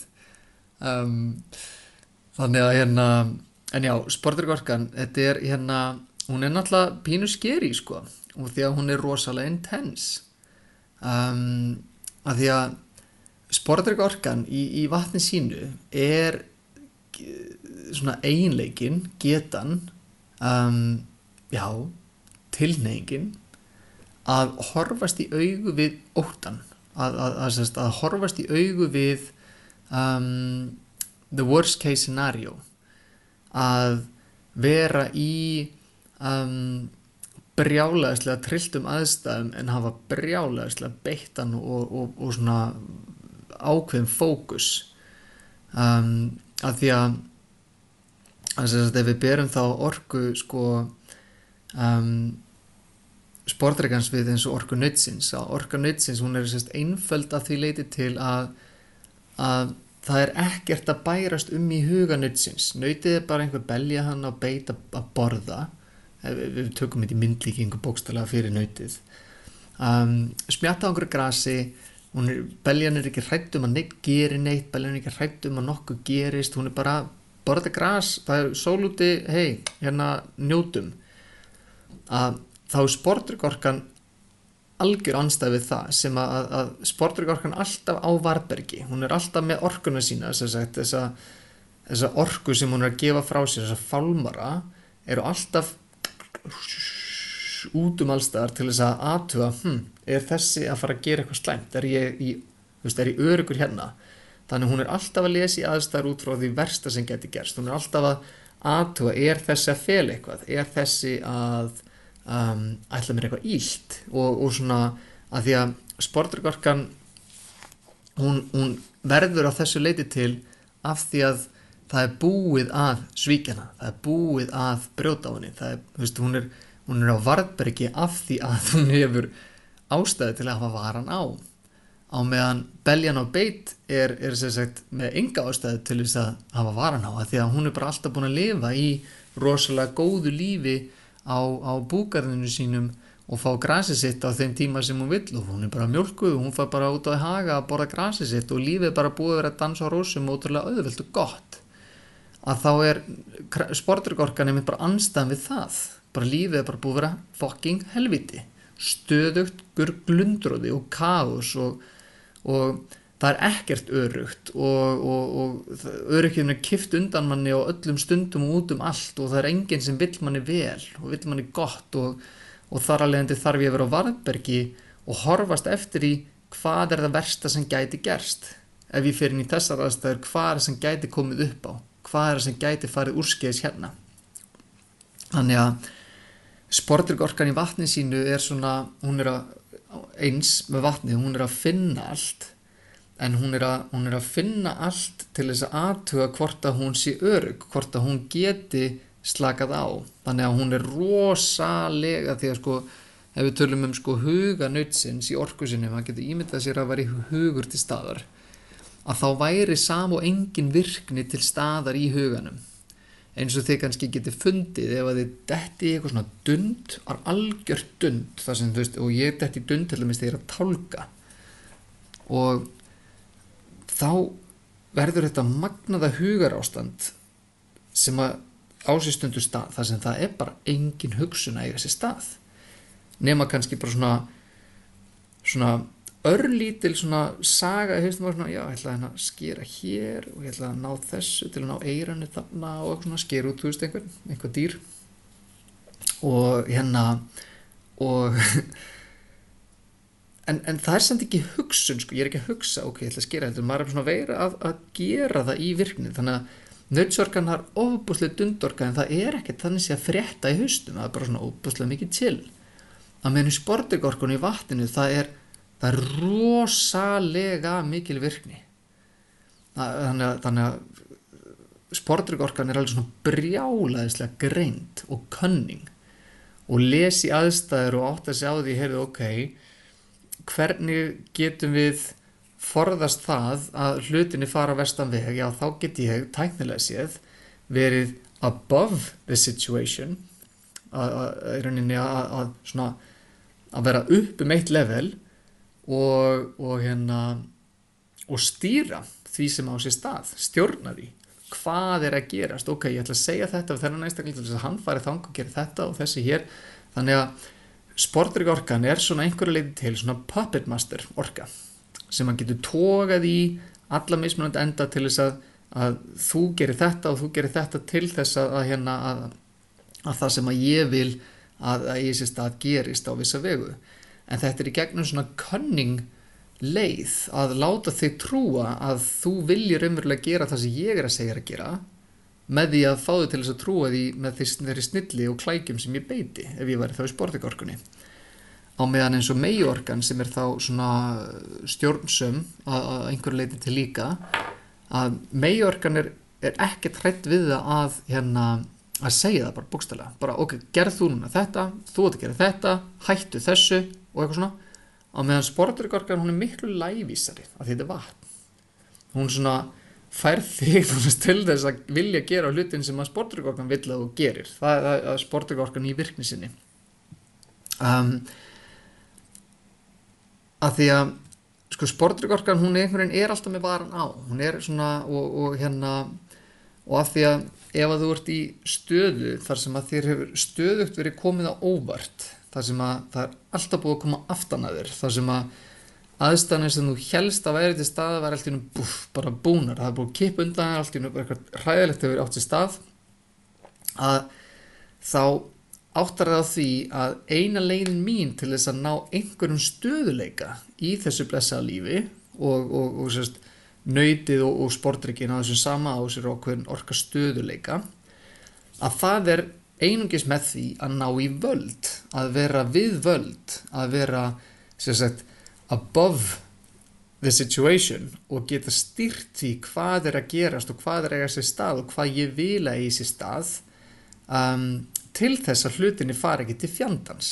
Þannig að en já, sportdrykkjorkan þetta er hún er náttúrulega pínu scary sko og því að hún er rosalega intense. Að því að sportdrykkjorkan í vatni sínu er svona eiginleikinn, getan tilhneigingin að horfast í augu við óttann að horfast í augu við the worst case scenario að vera í brjálæðislega trilltum aðstæðum en hafa brjálæðislega beittan og svona ákveðin fókus að því að ef við berum þá orku sko sportdrykkjans við eins og orku nautsins orka nautsins hún er einföld að því leyti til að það er ekkert að bærast í huga nautsins. Nautið er bara einhver belja hann að beita að borða. Við tökum þetta í myndlíkingu bókstaflega fyrir nautið. Smjatta á einhverju grasi, beljan er ekki hrædd að neitt geri neitt, beljan er ekki hrædd að nokkuð gerist, hún er bara borða gras, það er sól úti, hei, njótum. Þá er sportdrykkjorkan algjör andstæð við það sem að sportdrykkjorkan alltaf á varðbergi, hún er alltaf með orkuna sína, þessa orku sem hún er að gefa frá sér, þessa fálmara, eru alltaf út allstaðar til þess að athuga er þessi að fara að gera eitthvað slæmt er ég öruggur þannig hún er alltaf að lesa í aðstæður út frá því versta sem geti gerst hún er alltaf að athuga er þessi að fela eitthvað er þessi að ætla mér eitthvað illt og svona að því að sportdrykkorkan hún verður á þessu leiti til af því að það er búið að svíkja hana, það er búið að brjóta á henni, það er, þú veist, hún er á varðbergi af því að hún hefur ástæðu til að hafa varan á meðan beljan á beit er sem sagt með enga ástæðu til þess að hafa varan á, því að hún er bara alltaf búin að lifa í rosalega góðu lífi á búgarðinu sínum og fá grasið sitt á þeim tíma sem hún vill og hún er bara mjólkuð og hún fær bara út á haga að borða grasið sitt og lífið er bara búið að vera að dansa á rósum og ótrúlega auðvelt og gott að þá er sportdrykkorkan einmitt bara andstæðan við það, bara lífið er bara búið að vera fucking helviti, stöðugt glundróði og kaos og það er ekkert öruggt og örugginn er kippt undan manni á öllum stundum og út allt og það er enginn sem vill manni vel og vill manni gott og þar af leiðandi þarf ég að vera á varðbergi og horfast eftir í hvað er það versta sem gæti gerst ef ég fer inn í þessar aðstæður, hvað er sem gæti komið upp á, hvað er sem gæti farið úrskeiðis hérna. Þannig að sportdrykkorkan í vatni sínu er svona, hún er eins með vatni, hún er að finna allt en hún er að finna allt til þess að athuga hvort að hún sé örugg, hvort að hún geti slakað á, þannig að hún er rosalega, því að sko ef við tölum huga nautsins í orku sinni, maður getur ímyndað sér að væri hugur til staðar, að þá væri sam og engin virkni til staðar í huganum, eins og þið kannski getið fundið ef að þið detti eitthvað svona dund, algjört dund, þar sem þú veist, og ég detti dund til dæmis þegar ég er að tálka og þá verður þetta magnaða hugarástand sem að á sér stundu stað, þar sem það er bara engin hugsun að eiga sér stað nema kannski bara svona örlítil svona saga í hausnum og svona, já, ég ætla að skera hér og ég ætla að ná þessu til að ná eyranu þarna og svona skera út, þú veist, einhver dýr og og en það er samt ekki hugsun, sko, ég er ekki að hugsa, ok, ég ætla að skera þetta, maður er svona vera að gera það í virkni, þannig að nautsorkan har ofbúslega dundorka en það er ekkert þannig sé að frétta í haustum, það er bara svona ofbúslega mikið chill. Að meðan sportdrykkorkan í vatninu það er rosalega mikil virkni. Þannig að sportdrykkorkan er alveg svona brjálæðislega greind og cunning og lesi aðstæður og átt að sjá því, heyrðu, ok, hvernig getum við forðast það að hlutinni fara vestan veg, já þá get ég tæknilega séð verið above the situation að svona að vera upp eitt level og stýra því sem á sér stað, stjórna því hvað er að gerast, ok, ég ætla að segja þetta við þennan einstakling til þess að hann fari þangað og gera þetta og þessi hér, þannig að sportdrykkorkan er svona einhverju leyti til svona puppet master orka sem hann getur togað í alla mismunandi enda til þess að þú gerir þetta og þú gerir þetta til þess að það sem að ég vil að ég sé stað gerist á vissa vegu. En þetta er í gegnum svona cunning leið að láta þig trúa að þú viljir raunverulega gera það sem ég er að segja að gera með því að fá þig til þess að trúa því með þeirri snilli og klækjum sem ég beiti ef ég væri þá í sportdrykkorkunni. Á meðan eins og meiorkan sem er þá svona stjórnsöm að einhverju leyti til líka, að meiorkan er ekkert hrædd við það að segja það bara bókstaflega, bara ok, gerð þú núna þetta, þú átt að gera þetta, hættu þessu og eitthvað svona, á meðan sportdrykkorkan hún er miklu lævísari af því þetta er vatn, hún svona fær þig til þess að vilja gera hlutin sem að sportdrykkorkan vill að þú gerir, það er sportdrykkorkan í virkni sinni. Að því að sko sportdrykkorkan hún einhvern veginn er alltaf með varan á, hún er svona og að því að ef að þú ert í stöðu þar sem að þér hefur stöðugt verið komið á óvart, þar sem að það er alltaf búið að koma aftan að þér, þar sem að aðstæðanir sem þú hélst að væri til staða var allt í einu bara búnar, það er búið að kippa undan allt í einu bara eitthvað hræðilegt hefur átt sér stað, að þá áttar það á því að eina leiðin mín til þess að ná einhverjum stöðuleika í þessu blessaða lífi og sérst nautið og sportdrykkinn á þessu sama á sér ákveðin orka stöðuleika, að það er einungis með því að ná í völd, að vera við völd, að vera sem sagt above the situation og geta stýrt því hvað að gerast og hvað að eiga sér stað og hvað ég vil að eigi sér stað til þess að hlutinni fari ekki til fjandans.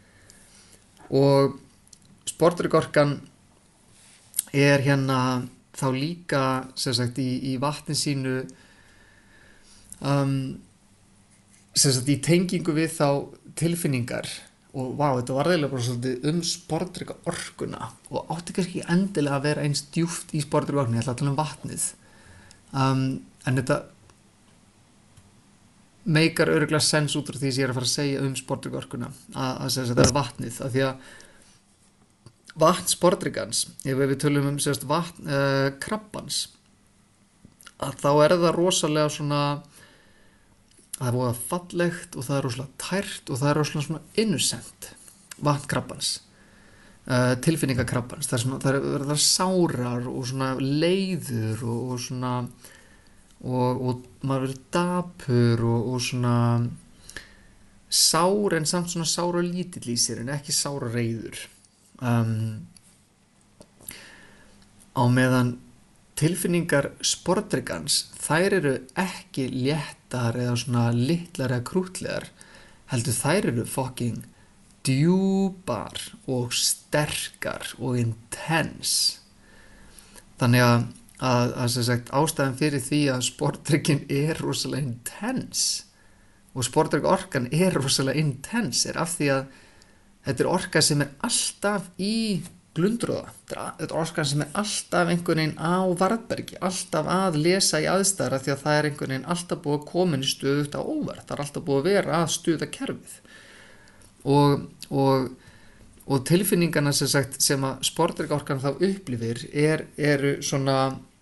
Og sportdrykkjaorkan hérna þá líka sem sagt í vatni sínu sem sagt í tengingu við þá tilfinningar og þetta var eiginlega bara svolítið sportdrykkjaorkuna og átti kannski ekki endilega að vera eins djúpt í sportdrykkjaorkunni, ég ætla að tala vatnið en þetta meikar örugglega sens út frá því sem ég að fara að segja sportdrykkjaorkuna að sem sagt það vatnið, af því að vatn sportdrykkjans, ef við tölum sem sagt vatn krabbans að þá það rosalega svona það voða fallegt og það rosalega tært og það rosalega svona innocent vatn krabbans tilfinningakrabbans, það verða sárar og svona leiður og svona og maður verður dapur og svona sár en samt svona sár og lítill í sér en ekki sár og reiður á meðan tilfinningar sportdrykkjans, þær eru ekki léttar eða svona litlar eða krúttlegar, heldur þær eru fucking djúpar og sterkar og intense. Þannig að sem sagt ástæðan fyrir því að sportdrykkinn rosalega intense og sportdrykkjaorkan rosalega intense af því að þetta orka sem alltaf í glundroða, þetta orka sem alltaf einhvern veginn á varðbergi, alltaf að lesa í aðstæðra því að það einhvern veginn alltaf búið að koma inn í stöðugt á óvart, það alltaf búið að vera að stuða kerfið og tilfinningana sem sagt sem að sportdrykkjaorkan þá upplifir eru svona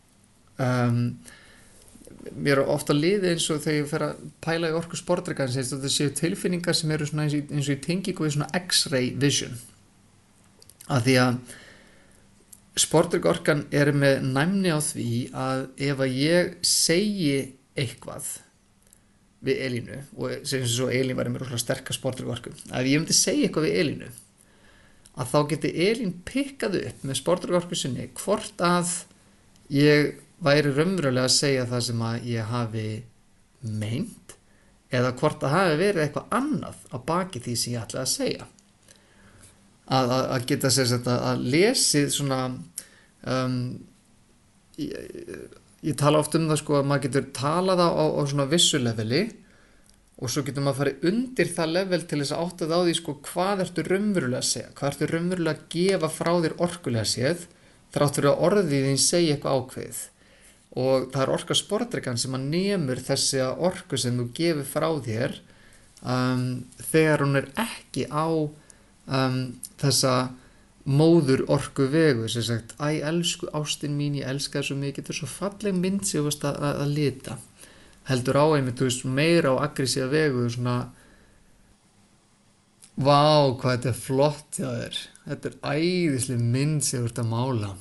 mér ofta liði eins og þegar ég fer að pæla í orku sportdrykkjans eins og það séu tilfinningar sem eru svona eins og í tengingu við svona X-ray vision af því að sportdrykkjaorkan með næmni á því að ef að ég segi eitthvað við Elínu og sem svo Elín var með rosalega sterka sportdrykkjaorku að ég myndi segja eitthvað við Elínu að þá geti Elín pikkað upp með sportdrykkjaorku sinni hvort að ég væri raunverulega að segja það sem að ég hafi meint eða hvort að hafi verið eitthvað annað á baki því sem ég ætlaði að segja að geta sagt, að lesið svona ég tala oft það sko að maður getur talað á svona vissu leveli og svo getur maður farið undir það level til þess að átta það á því sko hvað ertu raunverulega að segja, hvað ertu raunverulega að gefa frá þér orkulega séð þrátt fyrir að orðið þín segja eitthvað ákveðið og það orka sportdrykkjan sem að nemur þessi orku sem þú gefur frá þér þegar hún ekki á þessa móður orku vegu sem sagt, elsku ástin mín, ég elska það svo mikið, þetta svo falleg mynd sem þú veist að lita heldur á einmitt, þú veist, meira á aggressíva vegu svona vá, hvað þetta flott hjá þér, þetta æðisleg mynd sem þú ert að mála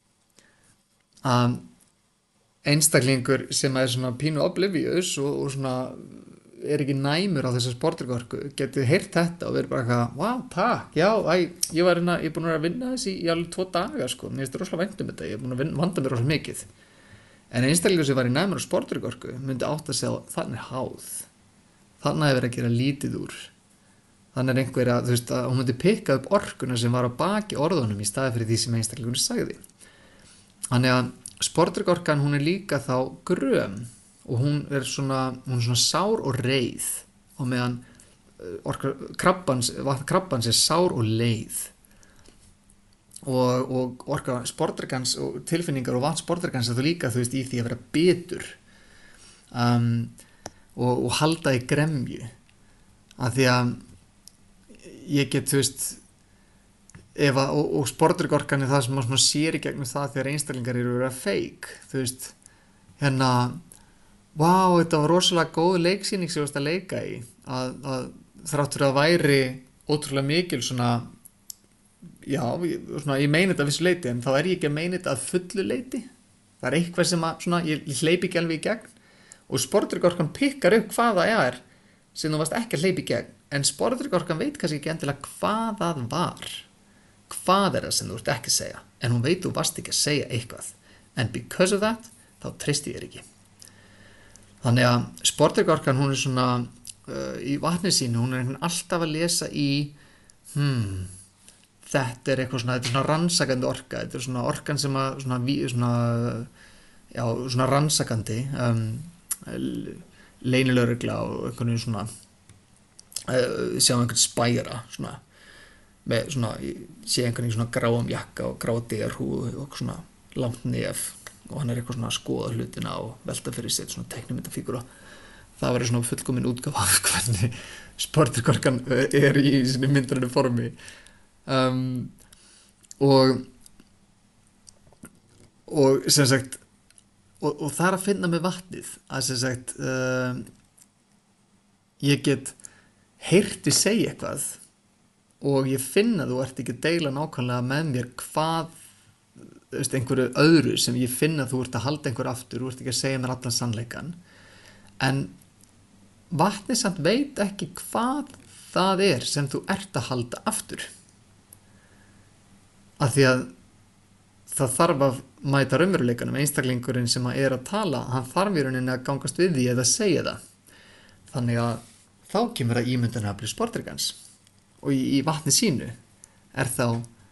einstaklingur sem svona pínu oblivious og svona ekki næmur á þessa sportdrykkjaorku getið heyrt þetta og verið bara eitthvað vá, takk, já, ég er búin að vinna þessi í alveg 2 daga sko, mér finnst rosalega vænt þetta, ég er búin að vanda mér rosalega mikið en einstaklingur sem var í næmur á sportdrykkjaorku myndi átt að segja þannig háð þannig að vera að gera lítið úr þannig einhver að, þú veist, að hún myndi pikka upp orkuna sem var á baki orðunum í staði fyrir því sem einstaklingur sagði þannig að sportdrykkjaorkan hún líka þá gröm og hún svona sár og reið og meðan vatn krabbans sár og leið og orka sportdrykkjans og tilfinningar og vatn sportdrykkjans það líka þú veist í því að vera bitur og halda í gremju að því að ég get þú veist og sportdrykkjaorkan það sem maður sér í gegnum það þegar einstaklingar eru að vera fake þú veist hérna vá, þetta var rosalega góð leiksýning sem ég varst að leika í að þrátt fyrir að væri ótrúlega mikil svona já, svona, ég meina þetta vissu leiti en þá ég ekki að meina þetta að fullu leiti það eitthvað sem að svona, ég hleypi ekki alveg í gegn og sportdrykkjaorkan pikkar upp hvað það sem þú varst ekki að hleypa í gegn, en sporðdrykkaorkan veit kannski ekki endilega hvað það var, hvað það sem þú ert ekki að segja, en hún veit þú varst ekki að segja eitthvað, and because of that þá treysti ég þér ekki. Þannig að sporðdrykkaorkan, hún svona í vatni sínu, hún alltaf að lesa í þetta eitthvað svona, þetta svona rannsakandi orka, þetta svona orkan sem að svona rannsakandi leynilögregla og einhvern veginn svona sjá einhvern spæra svona, með svona, sé einhvern veginn svona gráum jakka og gráa derhúfu og svona langt nef og hann eitthvað svona að skoða hlutina og velta fyrir sér svona teiknimyndafígúra. Það verður svona fullkomin útgáfa af hvernig sporðdrykkaorkan í sinni myndrænu formi. Og sem sagt og það að finna með vatnið að sem sagt ég get heyrti segja eitthvað og ég finna þú ert ekki að deila nákvæmlega með mér hvað einhverju öðru sem ég finna þú ert að halda einhver aftur, þú ert ekki að segja mér allan sannleikan, en vatnið samt veit ekki hvað það sem þú ert að halda aftur, af því að það þarf að mæta raunveruleikanum. Einstaklingurinn sem að tala, hann þarf í rauninni að gangast við því eða segja það. Þannig að þá kemur að ímyndunarafli sporðdrykkans og í vatni sínu þá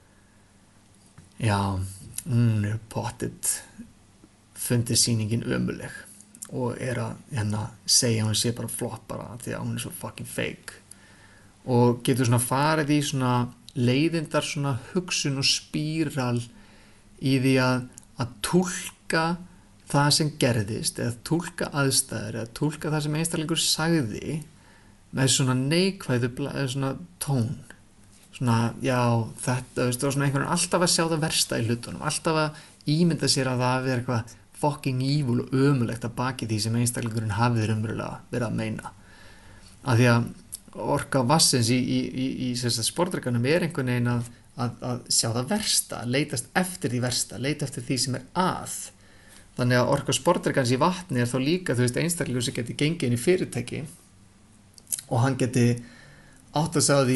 pottet fundið sýningin ömuleg og að segja hún sé bara flott bara því að hún svo fucking fake og getur svona farið í svona leiðindar svona hugsun og spíral í því að túlka það sem gerðist eða túlka aðstæður eða túlka það sem einstaklingur sagði með svona neikvæðu svona tón, svona þetta, svona einhvern veginn alltaf að sjá það versta í hlutunum, alltaf að ímynda sér að það er eitthvað fucking evil og ömulegt að baki því sem einstaklingurinn hafði raunverulega verið að meina. Af því að orka vassins í sporðdrykkanum einhvern veginn að sjá það versta, leitast eftir því versta, leita eftir því sem að. Þannig að orka sporðdrykkans í vatni þá líka, einstaklingur sem geti gengið inn í fyrirtæki og hann geti átt að segja því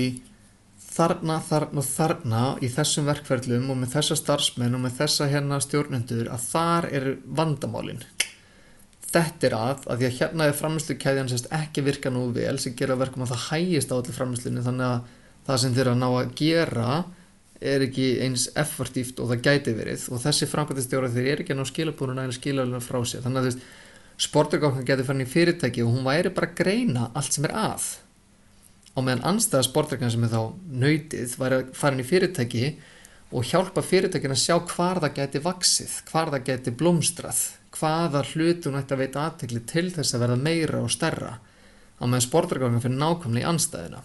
þarna í þessum verkferlum og með þessa starfsmenn og með þessa stjórnendur að þar vandamálin. Þetta að því að hérna framleiðslukeðjan ekki virka nú vel sem gera verkum að það hægist á allir framleiðslunni, þannig að það sem þeir að ná að gera ekki eins effektíft og það gæti verið og þessi framkvæmdastjórar þeir ekki að ná skilabúðuna eða skilalega frá sér. Þannig að sporðdrykkaorkan geti farin í fyrirtæki og hún væri bara að greina allt sem að. Á meðan andstæða sporðdrykkan sem þá nautið væri að farin í fyrirtæki og hjálpa fyrirtækin að sjá hvar það geti vaxið, hvar það geti blómstrað, hvaða hluti hún ætti að veita athygli til þess að verða meira og stærra, á meðan sporðdrykkaorkan fyrir nákvæmlega í andstæðuna.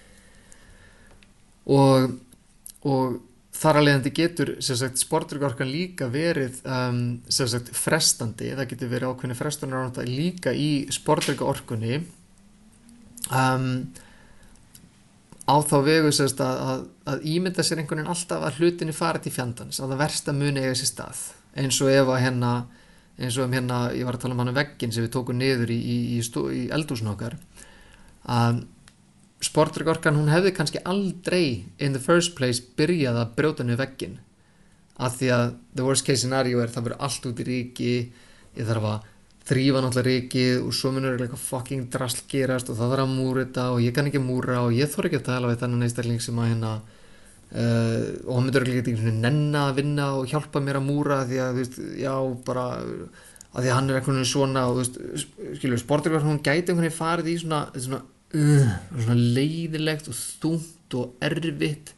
Og þar að leiðandi getur sporðdrykkaorkan líka verið frestandi, það getur verið ákveðni frestunar líka í sporðdrykkaorkunni á þá vegu að ímynda sér einhvern veginn alltaf að hlutinni fari til fjandans, að það versta muni eiga sér stað, eins og ef að ég var að tala um vegginn sem við tókum niður í eldhúsinu okkar, að sporðdrykkaorkan hún hefði kannski aldrei in the first place byrjað að brjóta niður vegginn, af því að the worst case scenario það verður allt út í ryki, ég þarf að þrífa náttúrulega rykið og svo munur eitthvað fucking drasl gerast og það þarf að múra þetta og ég kann ekki múra og ég þori ekki að tala við þennan einstakling sem að og hann myndur ekki nenna að vinna og hjálpa mér að múra því að bara að því að hann eitthvað svona og sporðdrykkaorkan hún gæti einhvern veginn farið í svona leiðilegt og þungt og erfitt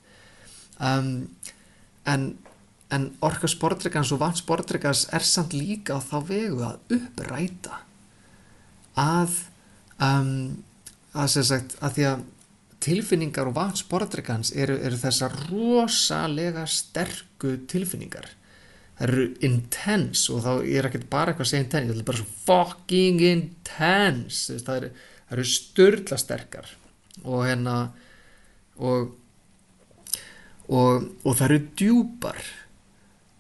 en orka sporðdrykkans og vatn sporðdrykkans samt líka á þá vegu að uppræta að því að tilfinningar og vatn sporðdrykkans eru þessar rosalega sterku tilfinningar. Það eru intense og þá ekkert bara eitthvað að segja intense, það bara svo fucking intense, það eru sturla sterkar og og það eru djúpar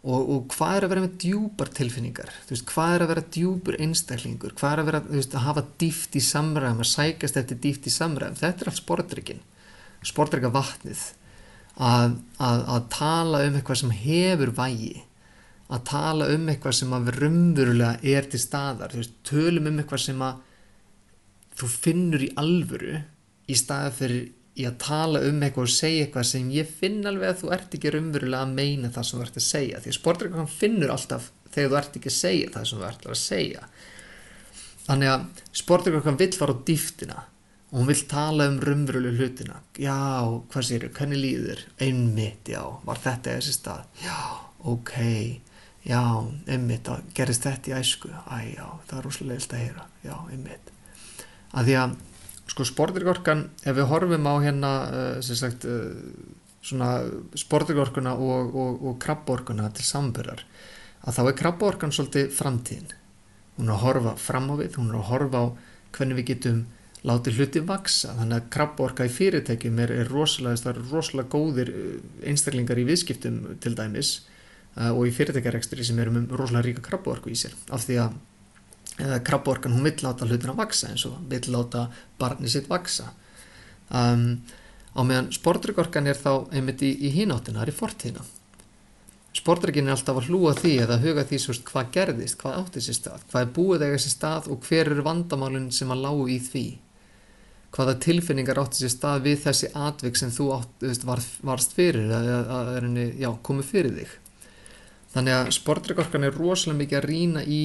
og hvað er að vera með djúpar tilfinningar, þú veist, hvað er að vera djúpur einstaklingur, hvað er að vera, þú veist, að hafa dýpt í samræðum, að sækjast eftir dýpt í samræðum, þetta er allt sportdrykkja vatnið, að tala eitthvað sem hefur vægi, að tala eitthvað sem að raunverulega er til staðar, þú veist, tölum eitthvað sem að þú finnur í alvöru í staði fyrir í að tala eitthvað og segja eitthvað sem ég finn alveg að þú ert ekki raunverulega að meina það sem þú ert að segja, því að sportdrykkjan finnur alltaf þegar þú ert ekki að segja það sem þú ert að segja. Þannig að sportdrykkjan vill fara á dýptina og hún vill tala raunverulega hlutina. Já, hvað segirðu, hvernig líður? Einmitt, já, var þetta þessi stað? Já, ok, já, einmitt, gerist þetta í æsku? Æ, já, það er rosalega leiðilegt að heyra, já, einmitt. Að því að sko sportdrykkjan, ef við horfum á hérna sem sagt svona sportdrykkjorkuna og krabbaorkuna til samanburðar, að þá er krabbaorkan svolítið framtíðin. Hún er að horfa fram á við, hún er að horfa á hvernig við getum látið hluti vaksa, þannig að krabbaorka í fyrirtækjum er rosalega góðir einstaklingar í viðskiptum til dæmis og í fyrirtækjarekstri sem eru með rosalega ríka krabbaorku í sér, af því að krabbaorkan, hún vill láta hlutina vaksa eins og vill láta barnið sitt vaksa. Á meðan sportdrykkjorkan er þá einmitt í hináttina, það er í fortíðina. Sportdrykkjan er alltaf að hlúa því eða huga því svo hvað gerðist, hvað átti sér stað, hvað er búið eiga sér stað og hver eru vandamálin sem að lágu í því. Hvaða tilfinningar átti sér stað við þessi atvik sem þú varst fyrir eða komið fyrir þig. Þannig að sportdrykkjorkan er rosalega mikið að rýna í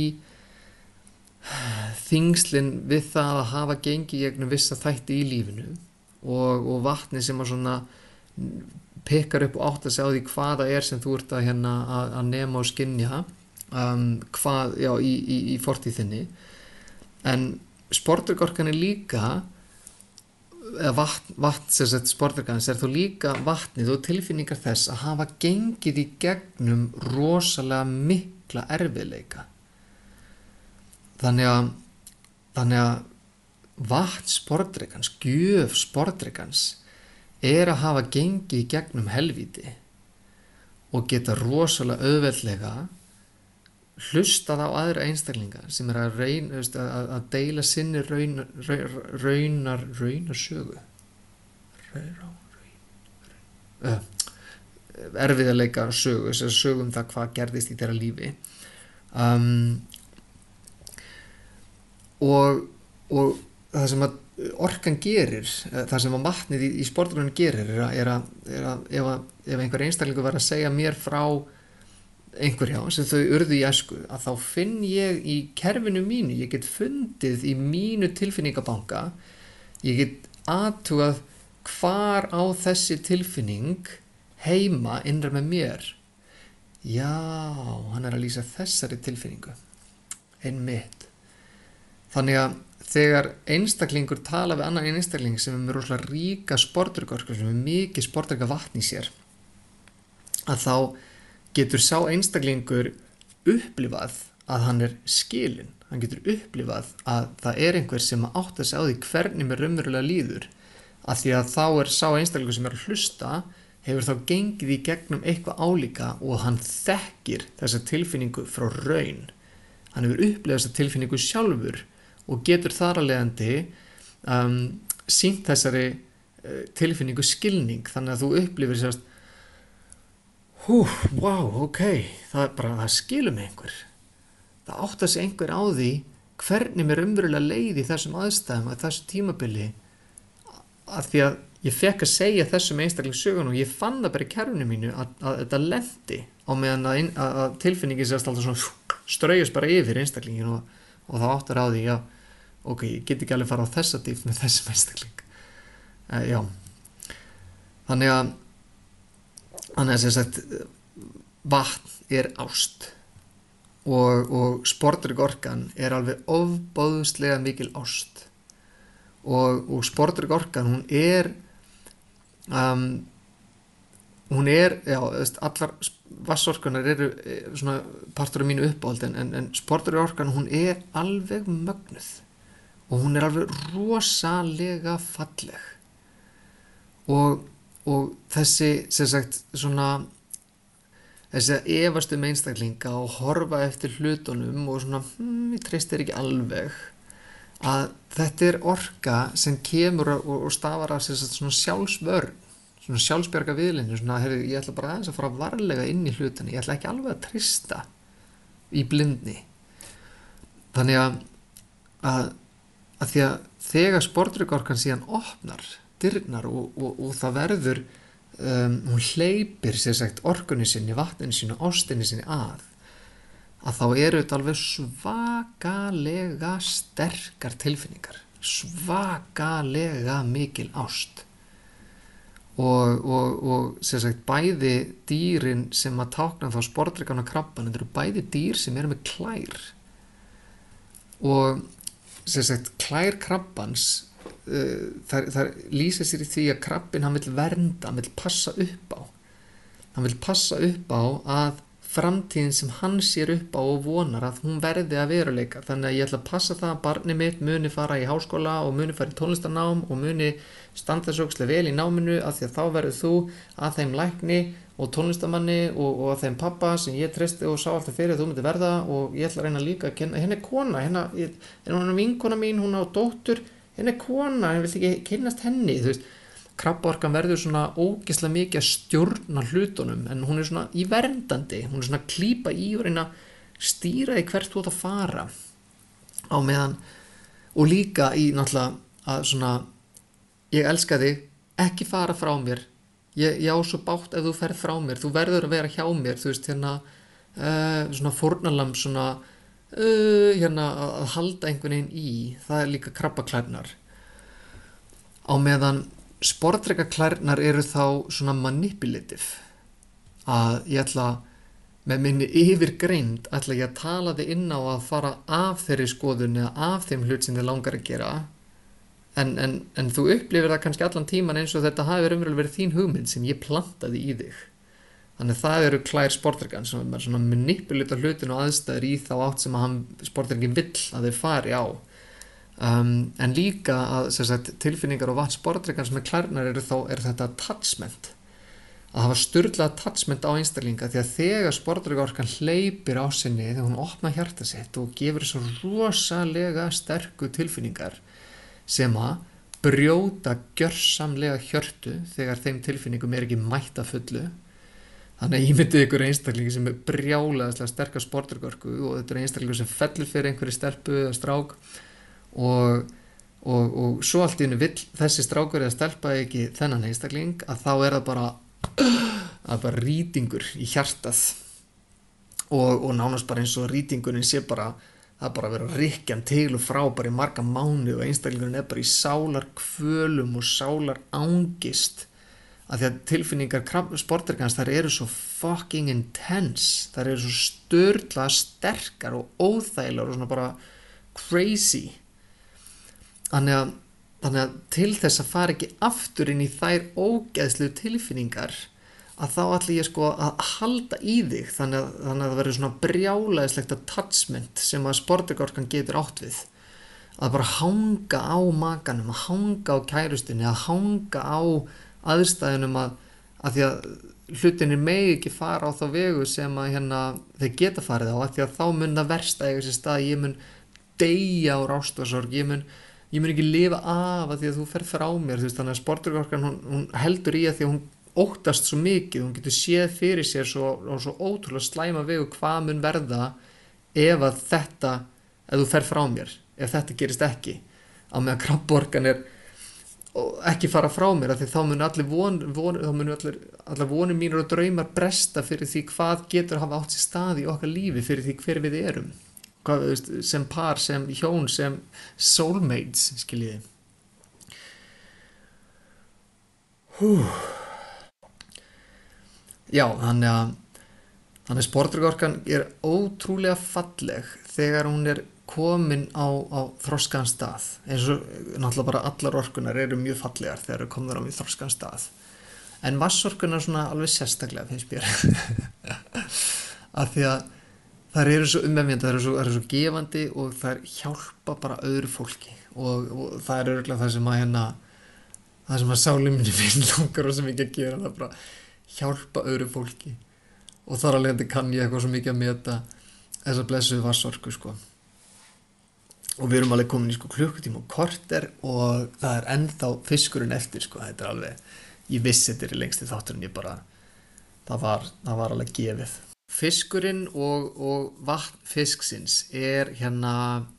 þingslin við það að hafa gengið gegnum vissa þætti í lífinu og vatni sem að svona pekkar upp og átt að segja á því hvaða er sem þú ert að nema og skynja í fortíð þinni. En sportdrykkjorkan er líka vatn sem sagt sportdrykkjans er þó líka vatnið og tilfinningar þess að hafa gengið í gegnum rosalega mikla erfiðleika. Þannig að vatn sportdrykkjans, gjöf sportdrykkjans er að hafa gengið í gegnum helvíti og geta rosalega auðveldlega hlustað á aðra einstaklinga sem er að reyna að deila sinni raunarsögu erfiðarleika sögu, sögum það hvað gerðist í þeirra lífi og það sem að orkan gerir, það sem að vatnið í sportdrykkjunum gerir er að ef einhver einstaklingur var að segja mér frá einhverjá sem þau urðu í æsku, að þá finn ég í kerfinu mínu, ég get fundið í mínu tilfinningabanka, ég get athugað hvar á þessi tilfinning heima innra með mér. Já, hann er að lýsa þessari tilfinningu, einmitt. Þannig að þegar einstaklingur tala við annan einstakling sem er með rosalega ríka sportdrykkjorku, sem er mikið sportdrykkja vatn í sér, að þá getur sá einstaklingur upplifað að hann er skilinn. Hann getur upplifað að það er einhver sem átt að segja á því hvernig mér raunverulega líður, af því að þá er sá einstaklingur sem er að hlusta hefur þá gengið í gegnum eitthvað álíka og hann þekkir þessa tilfinningu frá raun. Hann hefur upplifað þessa tilfinningu sjálfur og getur þar að leiðandi sýnt þessari tilfinningu skilning, þannig að þú upplifir sérst ok, það skilur mig einhver, það átt að sé einhver á því hvernig mér raunverulega leið í þessum aðstæðum að þessu tímabili, að því að ég fekk að segja þessum einstakling og ég fann það bara í kerfinu mínu að þetta lendi á meðan að tilfinningin sérst alltaf svona straujast bara yfir einstaklingin og þá áttar á því, já, ok, ég get ekki alveg fara á þessa dýpt með þessum einstakling. Já. Þannig að sem sagt vatn er ást og sportdrykkjorkan er alveg ofboðslega mikil ást og sportdrykkjorkan hún er allar vatnsorkunar eru svona partur af mínu uppáhald en sportdrykkjorkan hún er alveg mögnuð og hún er alveg rosalega falleg og þessi sem sagt svona þessi að efast einstaklinga og horfa eftir hlutunum og svona, ég treysti þér ekki alveg, að þetta er orka sem kemur og stafar af sér svona sjálfsvörn, svona sjálfsbjarga viðleitni, svona, heyrðu, ég ætla bara aðeins að fara varlega inn í hlutina, ég ætla ekki alveg að treysta í blindni. Þannig að því að þegar sporðdrykkaorkan síðan opnar dyrnar og það verður, hún hleypir sér sagt orkunni sinni, vatninu sinni, ástinni sinni að þá eru þetta alveg svakalega sterkar tilfinningar, svakalega mikil ást. Og sem sagt bæði dýrin sem að tákna þá sporðdrykkan og krabban, þetta eru bæði dýr sem eru með klær. Og sem sagt klær krabbans, það lýsir sér í því að krabbinn hann vill vernda, hann vill passa upp á að framtíðin sem hann sér upp á og vonar að hún verði að veruleika. Þannig að ég ætla að passa það að barnið mitt muni fara í háskóla og muni fara í tónlistarnám og muni standa svo ógeðslega vel í náminu, af því að þá verður þú að þeim lækni og tónlistarmanni og að þeim pappa sem ég treysti og sá alltaf fyrir að þú myndi verða, og ég ætla að reyna líka að kenna, henni er kona, hún er vinkona mín, hún á dóttur, henni er kona, ég vil ekki kynnast henni, þú veist. Krabbaorkan verður svona ógeðslega mikið að stjórna hlutunum, en hún er svona í verndandi, hún er svona að klípa í og reyna að stýra í hvert þú átt að fara á meðan, og líka í náttúrulega að svona, ég elska þig, ekki fara frá mér, ég á svo bátt ef þú ferð frá mér, þú verður að vera hjá mér, þú veist, svona fórnarlamb, svona að halda einhvern veginn í, það er líka krabbaklærnar. Á meðan sporðdrekaklærnar eru þá svona manipulative, að ég ætla með minni yfirgreind ætla ég að tala þig inn á að fara af þeirri skoðun eða af þeim hlut sem þið langar að gera, en þú upplifir það kannski allan tíman eins og þetta hafi raunverulega verið þín hugmynd sem ég plantaði í þig. Þannig það eru klær sporðdrekan sem er svona manipulita hlutin og aðstæður í þá átt sem að sporðdrekin vill að þeir fari á. En líka að sagt, tilfinningar og vatn sporðdrekans með klærnar er þetta attachment, að hafa sturlað attachment á einstaklinga, því að þegar sporðdrekaorkan hleypir á sinni, þegar hún opnar hjarta sitt og gefur svo rosalega sterku tilfinningar sem að brjóta gjörsamlega hjörtu þegar þeim tilfinningum er ekki mætt að fullu. Þannig að ég myndi ykkur einstaklingi sem er brjálaðislega sterka sporðdrekaorku, og þetta er einstaklingur sem fellur fyrir einhverju stelpu eða strák, og svo allt í einu vill þessi strákur eða stelpa ekki þennan einstakling, að þá er það bara rýtingur í hjartað og nánast bara eins og rýtingurinn sé bara, það bara verið að rykkja hann til og frá bara í marga mánuði, og einstaklingurinn er bara í sálarkvölum og sálarangist, að því að tilfinningar sporðdrekans þær eru svo fucking intense, þær eru svo sturla sterkar og óþægilegar og svona bara crazy. Þannig að til þess að fara ekki aftur inn í þær ógeðslu tilfinningar, að þá ætla ég sko að halda í þig, þannig að það verður svona brjálæðislegt attachment sem að sporðdrekaorkan getur átt við, að bara hanga á makanum, að hanga á kærustunni, að hanga á aðstæðunum, að því að hlutinir megi ekki fara á þá vegu sem að þeir geta farið á, að því að þá mun það versta eiga sér stað, ég mun deyja úr ástarsorg, ég mun ekki lifa af að því að þú ferð frá mér, þú veist. Þannig að sporðdrekaorkan hún heldur í að því að hún óttast svo mikið, hún getur séð fyrir sér svo ótrúlega slæma vegu hvað mun verða ef þú ferð frá mér, ef þetta gerist ekki, á meðan krabbaorkan er ekki fara frá mér, af því þá mun allar vonir mínir og draumar bresta fyrir því hvað getur hafa átt sér stað í okkar lífi, fyrir því hver við erum, sem par, sem hjón, sem soulmates, skiljiði. Já, þannig að sporðdrekaorkan er ótrúlega falleg þegar hún er komin á þroskaðan stað, eins og náttúrulega bara allar orkunar eru mjög fallegar þegar eru komnar á mjög þroskaðan stað, en vatnsorkunar svona alveg sérstaklega finnst mér af því að þær eru svo umvefjandi, þær eru svo gefandi og þær hjálpa bara öðru fólki, og það er örugglega það sem að sálin minni finn langar og sem ekki að gera, það bara hjálpa öðru fólki, og þar alveg kann ég eitthvað svo mikið að meta þessa blessuðu vatnsorku sko. Og við erum alveg komin í sko klukkutíma og korter og það er ennþá fiskurinn eftir sko. Þetta er alveg, ég vissi þetta er lengst í þátturinn, það var alveg gefið. Fiskurinn og vatn fisksins er hérna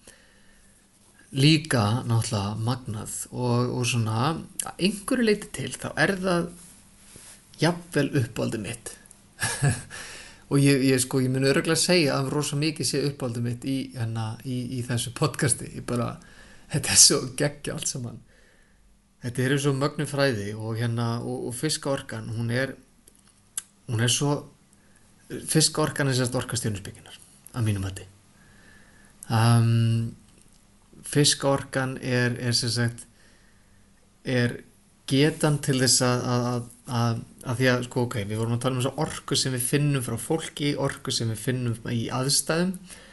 líka náttúrulega magnað og svona að einhverju leyti til þá er það jafnvel uppáhaldið mitt. Og ég mun örugglega segja að rosa mikið sé uppáhaldið mitt í þessu podcasti. Þetta er svo geggja allt saman. Þetta er svo mögnuð fræði og fiskaorkan, hún er svo, fiskaorkan er sérst orka stjörnuspekinnar, að mínum mati. Fiskaorkan er sem sagt, er getan til þess að því að sko ok, við vorum að tala um þessa orku sem við finnum frá fólki, orku sem við finnum í aðstæðum,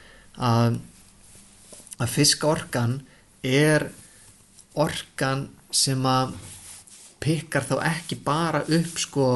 að fiskaorkan er orkan sem að pikkar þá ekki bara upp sko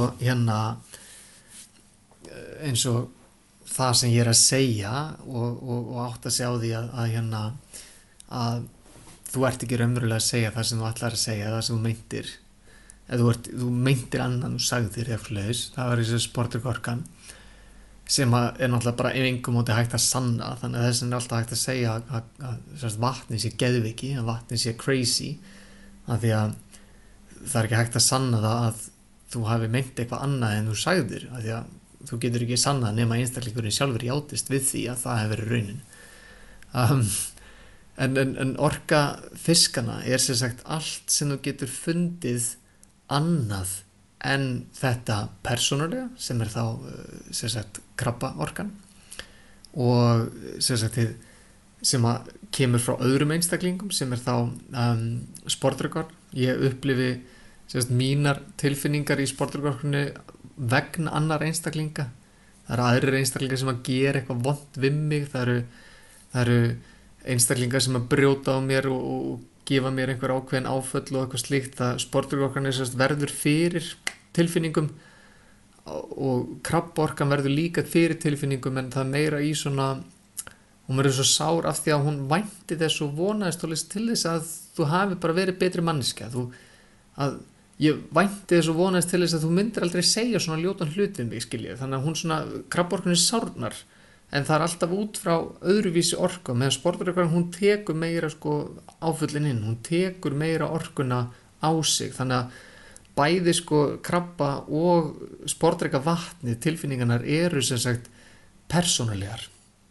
eins og það sem ég er að segja og átt að segja á því að þú ert ekki raunverulega að segja það sem þú ætlar að segja, það sem þú meintir, eða þú meintir annan og sagðir eftirleiðis, það var þessi sportrygorkan sem er náttúrulega bara engum móti hægt að sanna, þannig að þess vegna er alltaf hægt að segja að vatni sé geðveiki, að vatni sé crazy, af því að það er ekki hægt að sanna það að þú hafi meint eitthvað annað en þú sagðir, af því að þú getur ekki sannað nema einstaklingurinn sjálfur játist við því að það hefur verið raunin. En orka fiskana er sem sagt allt sem þú getur fundið annað en þetta persónulega sem er þá sem sagt krabbaorkan og sem sagt sem að kemur frá öðrum einstaklingum sem er þá sportrygorkan. Ég upplifi sem sagt mínar tilfinningar í sportrygorkunni vegna annar einstaklinga. Það eru aðrir einstaklingar sem að gera eitthvað vont við mig, það eru einstaklingar sem að brjóta á mér og gefa mér einhver ákveðin áföll og eitthvað slíkt. Það sportrygorkan verður fyrir tilfinningum og krabbaorkan verður líka fyrir tilfinningum, en það er meira í svona, hún verður svo sár af því að hún vænti þess og vonaðist til þess að þú hafi bara verið betri manneskja, ég vænti þess og vonaðist til þess að þú myndir aldrei segja svona ljótan hlut við mig, skiljið. Þannig að hún svona, krabbaorkan sárnar, en það er alltaf út frá öðruvísi orku, meðan sportrygorkan hún tekur meira sko áföllin inn, hún tekur meira orkuna á sig, þannig að bæði sko krabba og sportryga vatni, tilfinningarnar eru sem sagt persónulegar.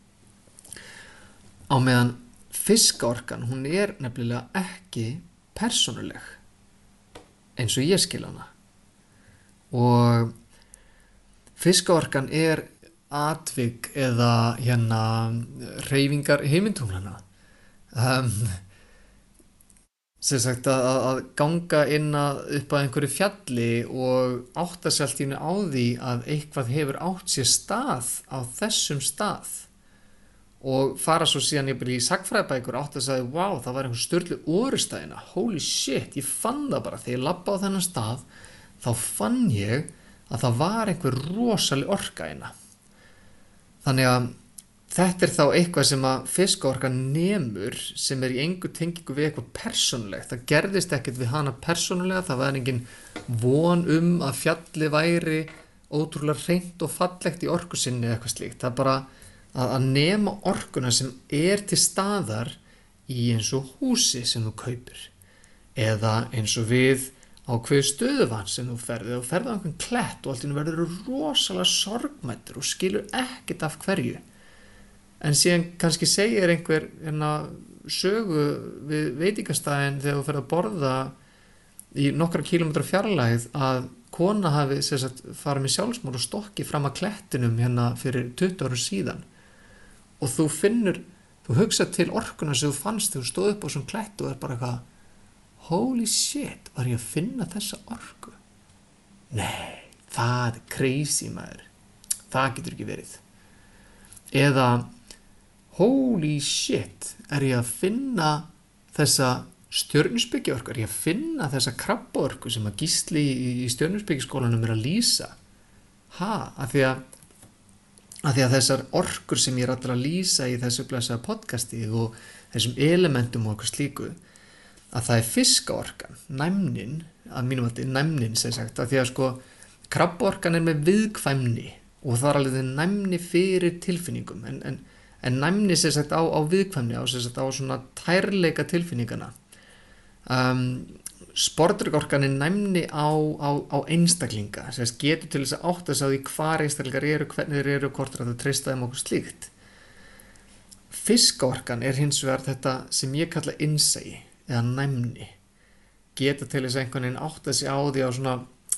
Á meðan fiskaorkan, hún er nefnilega ekki persónuleg eins og ég skil hana, og fiskaorkan er atvik eða hreyfingar himintunglanna, sem sagt að ganga inn upp að einhverju fjalli og átta sig allt í einu á því að eitthvað hefur átt sér stað á þessum stað og fara svo síðan ég í sagnfræðibækur átt að segja, wow, það var einhver sturlu orustæðina, holy shit, ég fann það bara þegar ég labba á þennan stað, þá fann ég að það var einhver rosaleg orka hérna. Þannig að þetta er þá eitthvað sem að fiskaorkan nemur, sem er í engu tengingu við eitthvað persónulegt. Það gerðist ekkert við hana persónulega, það var engin von að fjalli væri ótrúlega hreint og fallegt í orku sinni eða eitthvað slíkt. Það er bara að nema orkuna sem er til staðar í eins og húsi sem þú kaupir, eða eins og við ákveðu stöðuvann sem þú ferði á einhvern klett og allt í einu verður rosalega sorgmættur og skilur ekkert af hverju, en síðan kannski segir einhver sögu við veitingastæðin þegar þú ferð að borða í nokkra kílómetra fjarlægð að kona hafi farið með sjálfsmorð og stokki fram að klettinum fyrir 20 árum síðan, og þú hugsar til orkuna sem þú fannst þegar þú stóð upp á svona klett og er bara eitthvað, holy shit, var ég að finna þessa orku? Nei, það er crazy maður, það getur ekki verið. Eða holy shit, er ég að finna þessa stjörnuspekiorku, er ég að finna þessa krabbaorku sem að Gísli í stjörnuspekiskólanum er að lýsa? Af því að af því að þessar orkur sem ég er alltaf að lýsa í þessu blessaða podcasti og þessum elementum og okkur slíku, að það er fiskaorkan, næmnin, að mínum að næmnin sem sagt, af því að sko krabbaorkan er með viðkvæmni og það er alveg næmni fyrir tilfinningum, en næmni sem sagt á viðkvæmni, sem sagt á svona tærleika tilfinningana. Sporðdrykkjaorkan er næmni á einstaklinga, sem sagt getur til þess að átta sig á því hvar einstaklingar eru, hvernig þeir eru, hvort það treysta þeim okkur slíkt. Fiskaorkan er hins vegar þetta sem ég kalla innsæi eða næmni, geta til þess að einhvern veginn átta sig á því á svona,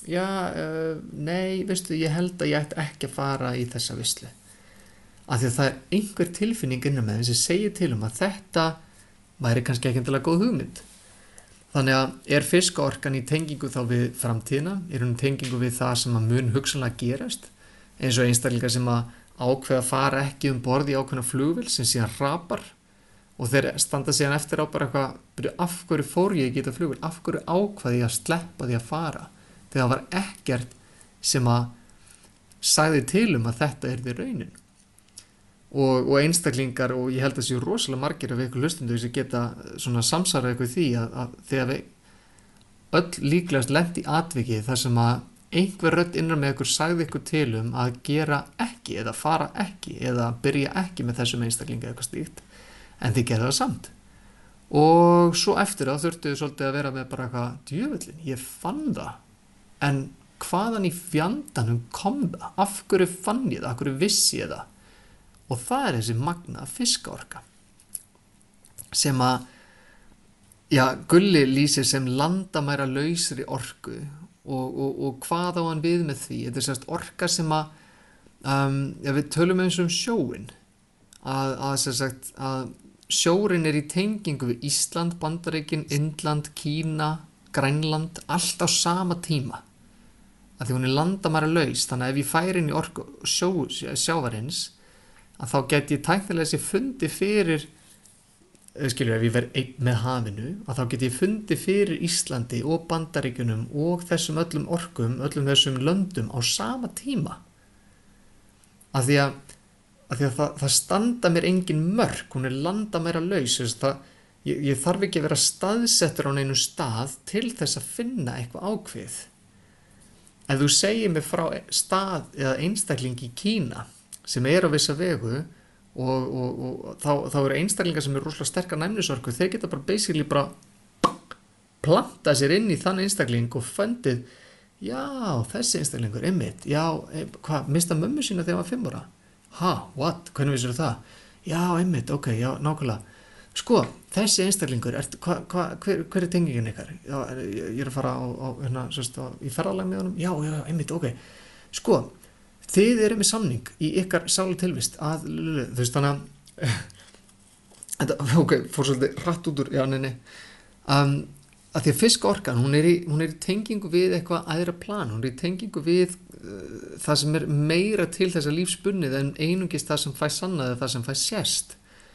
nei, veistu, ég held að ég ætti ekki að fara í þessa veislu, af því að það er einhver tilfinning innan með þeim sem segir til að þetta væri kannski ekki endilega góð hugmynd. Þannig að er fiskaorkan í tengingu þá við framtíðina, er hún tengingu við það sem að mun hugsanlega gerast, eins og einstaklingar sem að ákveða að fara ekki borð í ákveðna flugvél sem síðan hrapar og þeir standa síðan eftir á bara eitthvað, af hverju fór ég ekki í þetta flugvél, af hverju ákvaði ég að sleppa því að fara, þegar það var ekkert sem að sagði til að þetta er því raunin. Og einstaklingar, og ég held að séu rosalega margir af ykkur hlustundur sem geta svona samsvarað ykkur því að þegar við öll líklegast lent í atviki þar sem að einhver rödd innan með ykkur sagði ykkur til að gera ekki eða fara ekki eða byrja ekki með þessum einstaklinga eitthvað slíkt, en þið gerðu það samt. Og svo eftir það þurftu þið svolítið að vera með bara eitthvað, djöfullin, ég fann það, en hvaðan í fjandanum kom það? Af hverju fann ég það? Af hverju vissi ég það? Og það er þessi magna fiskaorka sem að, Gulli lýsir sem landamæra lausri orku og hvað á hann við með því? Þetta er sérst orka sem að, við tölum eins sjóin, að sjórin er í tengingu við Ísland, Bandaríkin, Indland, Kína, Grænland, allt á sama tíma. Af því hún er landamæra laus, þannig að ef ég færi inn í orku sjávarins, að þá get ég tæknilega þessi fundi fyrir, ef ég verð einn með hafinu, að þá get ég fundi fyrir Íslandi og Bandaríkjunum og þessum öllum orkum, öllum þessum löndum á sama tíma. Af því að það standa mér engin mörk, hún er landamæra laus, ég þarf ekki að vera staðsettur á neinu stað til þess að finna eitthvað ákveð. Ef þú segir mér frá stað eða einstakling í Kína, sem er á vissa vegu og þá eru einstaklingar sem eru rosalega sterkar næmnisorku, þeir geta bara basically planta sér inn í þann einstakling og fundið, þessi einstaklingur, einmitt, mista mömmu sína þegar hann var 5 ára? What? Hvernig vissirðu það? Einmitt, ok, nákvæmlega. Sko, þessi einstaklingur, hver er tengingin ykkar? Ég er að fara í ferðalag með honum? Einmitt, ok. Sko, þið eru með samning í ykkar sálu tilvist að, þú veist, þannig að fór svolítið hratt út úr, að því að fiskaorkan, hún er í tengingu við eitthvað æðra plan, hún er í tengingu við það sem er meira til þessa lífsbunnið en einungis það sem fæ sannað eða það sem fæ sérst.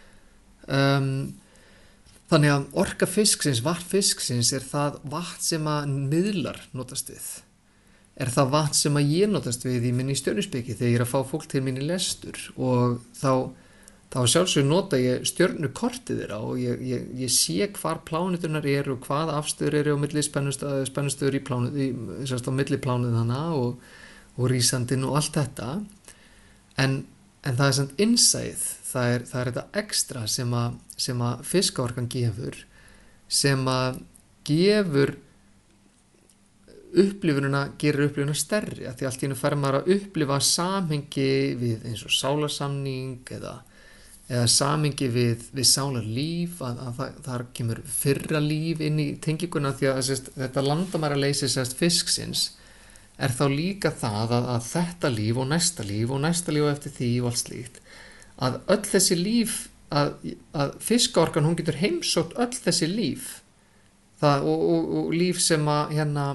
Þannig að orka fisksins, vatn fisksins er það vatn sem að miðlar notast við. Er það vatn sem að ég notast við í minni stjörnuspeki þegar ég er að fá fólk til minni lestur og þá sjálfsög nota ég stjörnukortið þeirra og ég sé hvar pláneturnar eru og hvað afstöður eru á milli spennustöður á milli plánuð hana og rísandinn og allt þetta en það er samt innsæð, það er þetta ekstra sem að fiskaorkan gefur sem að gefur gerir upplifunina stærri að því allt í einu fær maður að upplifa samhengi við eins og sálarsamning eða samhengi við sálarlíf að þar kemur fyrra líf inn í tenginguna því að þetta landamæraleysi fisksins er þá líka það að þetta líf og næsta líf eftir því og allt slíkt að öll þessi líf að fiskaorkan hún getur heimsótt öll þessi líf og líf sem að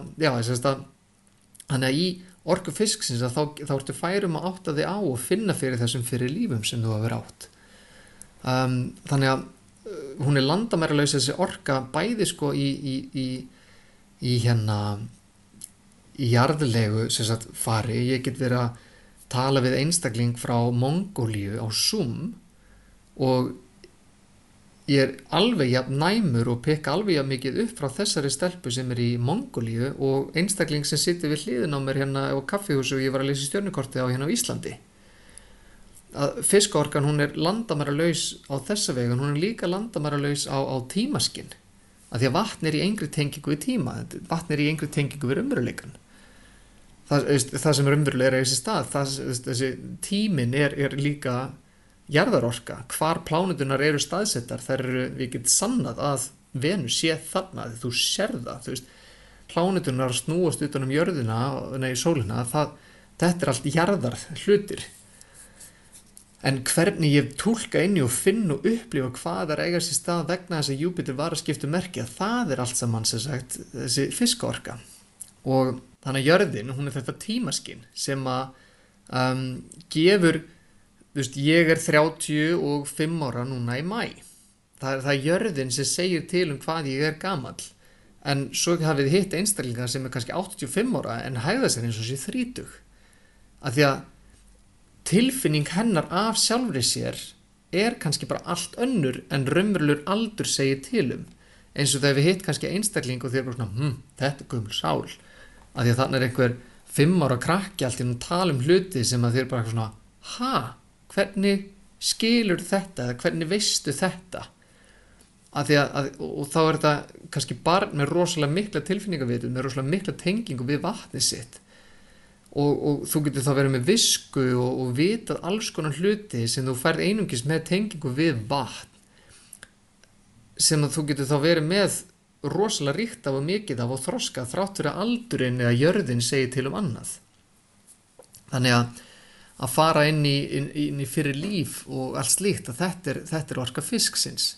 þannig að í orku fisksins að þá ertu færum að átta þig á og finna fyrir þessum fyrir lífum sem þú hefur átt. Þannig að hún er landamæralaus þessi orka bæði sko í jarðlegu fari, ég get verið að tala við einstakling frá Mongólíu á Zoom og ég er alveg jafn næmur og pikka alveg jafn mikið upp frá þessari stelpu sem í Mongólíu og einstakling sem situr við hliðin á mér hérna á kaffihúsi og ég var að lesa stjörnukortið á hérna á Íslandi. Að fiskaorkan hún landamæralaus á þessa vegun, hún líka landamæralaus á tímaskinn. Að því að vatn í engri tengingu við tíma, vatn í engri tengingu við raunveruleikann. Það sem raunverulega þessi stað, þessi tíminn líka jarðarorka, hvar pláneturnar eru staðsettar, við getum sannað að Venus sé þarna, þú sér það, pláneturnar snúast utan jörðina, sólina, þetta allt jarðar hlutir. En hvernig ég túlka inn í og finn og upplifa hvað eiga sér stað vegna þess að Júpíter var að skipta merki, það allt saman sem sagt þessi fiskaorka. Og þannig að jörðin, hún þetta tímaskinn sem að gefur, ég 35 ára núna í maí. Það jörðin sem segir til hvað ég gamall. En svo hafið hitt einstaklingar sem kannski 85 ára en hægða sér eins og sé 30. Af því að tilfinning hennar af sjálfri sér kannski bara allt önnur en raunverulegur aldur segir til eins og þegar við hitt kannski einstakling og þeir bara svona, þetta gömul sál af því að þannig einhver 5 ára krakki allt í að tala hluti sem að þeir bara svona, hvernig skilur þetta eða hvernig veistu þetta af því að og þá þetta kannski barn með rosalega mikla tilfinningavitum, með rosalega mikla tengingu við vatnið sitt og þú getur þá verið með visku og vitað alls konar hluti sem þú færð einungis með tengingu við vatn sem að þú getur þá verið með rosalega ríkt af og mikið af og þroska þrátt fyrir að aldurinn eða jörðin segir til annað. Þannig að fara inn í fyrir líf og allt slíkt að þetta orka fisksins.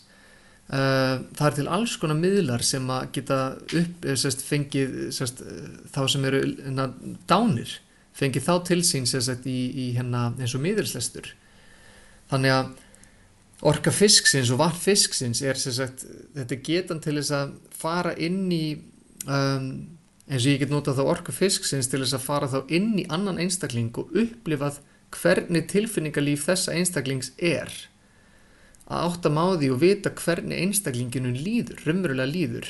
Það til alls konar miðlar sem að geta fengið þá sem eru dánir fengið þá til sín í hérna eins og miðilslestur. Þannig að orka fisksins og vatn fisksins þetta getan til þess að fara inn í eins og ég get notað þá orka fisksins til þess að fara þá inn í annan einstakling og upplifað hvernig tilfinningalíf þessa einstaklings að átta á því og vita hvernig einstaklinginu líður, raunverulega líður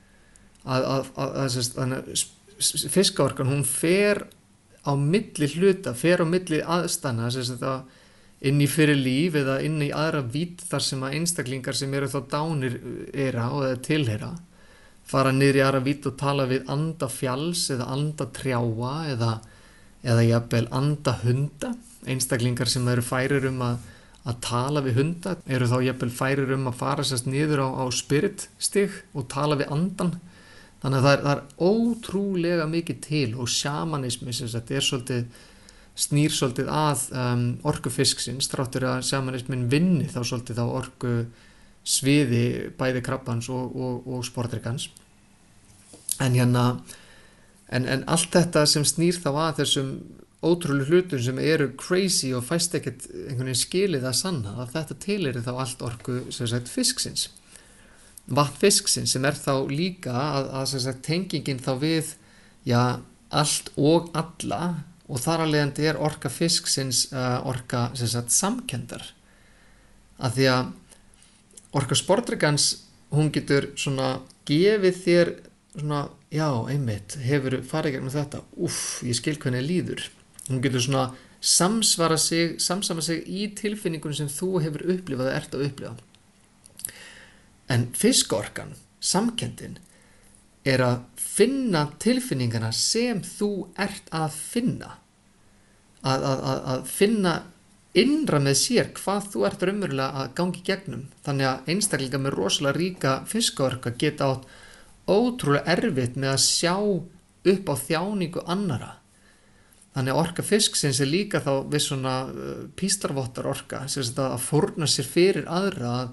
að fiskaorkan hún fer á milli hluta, fer á milli aðstæðna inn í fyrir líf eða inn í aðra vídd þar sem að einstaklingar sem eru þá dánir og tilheyra fara niður í aðra vídd og tala við anda fjalls eða anda trjáa eða jafnvel anda hunda, einstaklingar sem eru færir að tala við hunda eru þá jafnvel færir að fara niður á spiritstig og tala við andan. Þannig að það ótrúlega mikið til og sjamanismi sem þetta snýr svolítið að orku fisksins þráttur að sjamanismin vinni þá svolítið á orku sviði bæði krabbans og sportdrykkans. En allt þetta sem snýr þá að þessum ótrúlega hlutum sem eru crazy og fæst ekkert einhvern veginn skilið að sanna að þetta tilheyrir þá allt orku fisksins. Vatn fisksins sem þá líka að tengingin þá við allt og alla og þar af leiðandi orka fisksins orka samkenndar. Af því að orka sportdrykkans hún getur svona gefið þér svona, einmitt, hefur farið gegnum þetta, ég skil hvernig líður. Hún getur svona samsama sig í tilfinningunum sem þú hefur upplifað eða ert að upplifa. En fiskaorkan, samkenndin, að finna tilfinningana sem þú ert að finna. Að finna innra með sér hvað þú ert raunverulega að gangi gegnum. Þannig að einstaklingar með rosalega ríka fiskaorka geta átt ótrúlega erfitt með að sjá upp á þjáningu annara. Þannig að orka fisksins líka þá við svona píslarvottar orka, að fórna sér fyrir aðra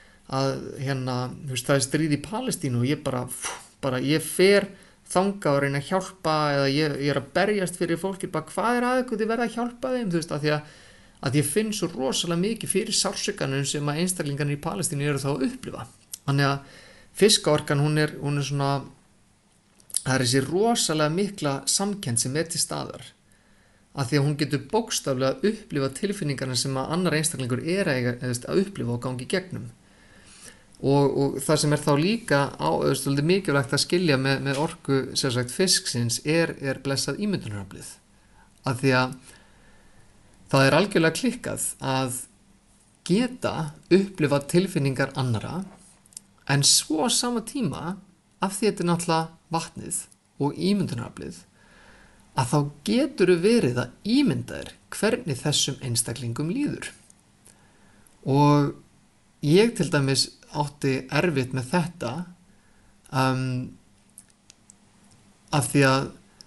það stríð í Palestínu og ég bara ég fer þangað og reyna að hjálpa eða ég að berjast fyrir fólki, bara hvað aðeins verða að hjálpa þeim, af því að ég finn svo rosalega mikið fyrir sársaukanum sem að einstaklingarnir í Palestínu eru þá að upplifa. Þannig að fiskaorkan hún er svona, það þessi rosalega mikla samkennd sem til staðar. af því að hún getur bókstaflega upplifa tilfinningarna sem að annar einstaklingur að upplifa og gangi í gegnum. Og það sem þá líka mikilvægt að skilja með orku fisksins er blessað ímyndunaraflið, af því að það algjörlega klikkað að geta upplifa tilfinningar annara, en svo á sama tíma, af því þetta náttúrulega vatnið og ímyndunaraflið, að þá getur verið að ímynda þér hvernig þessum einstaklingum líður. Og ég til dæmis átti erfitt með þetta, af því að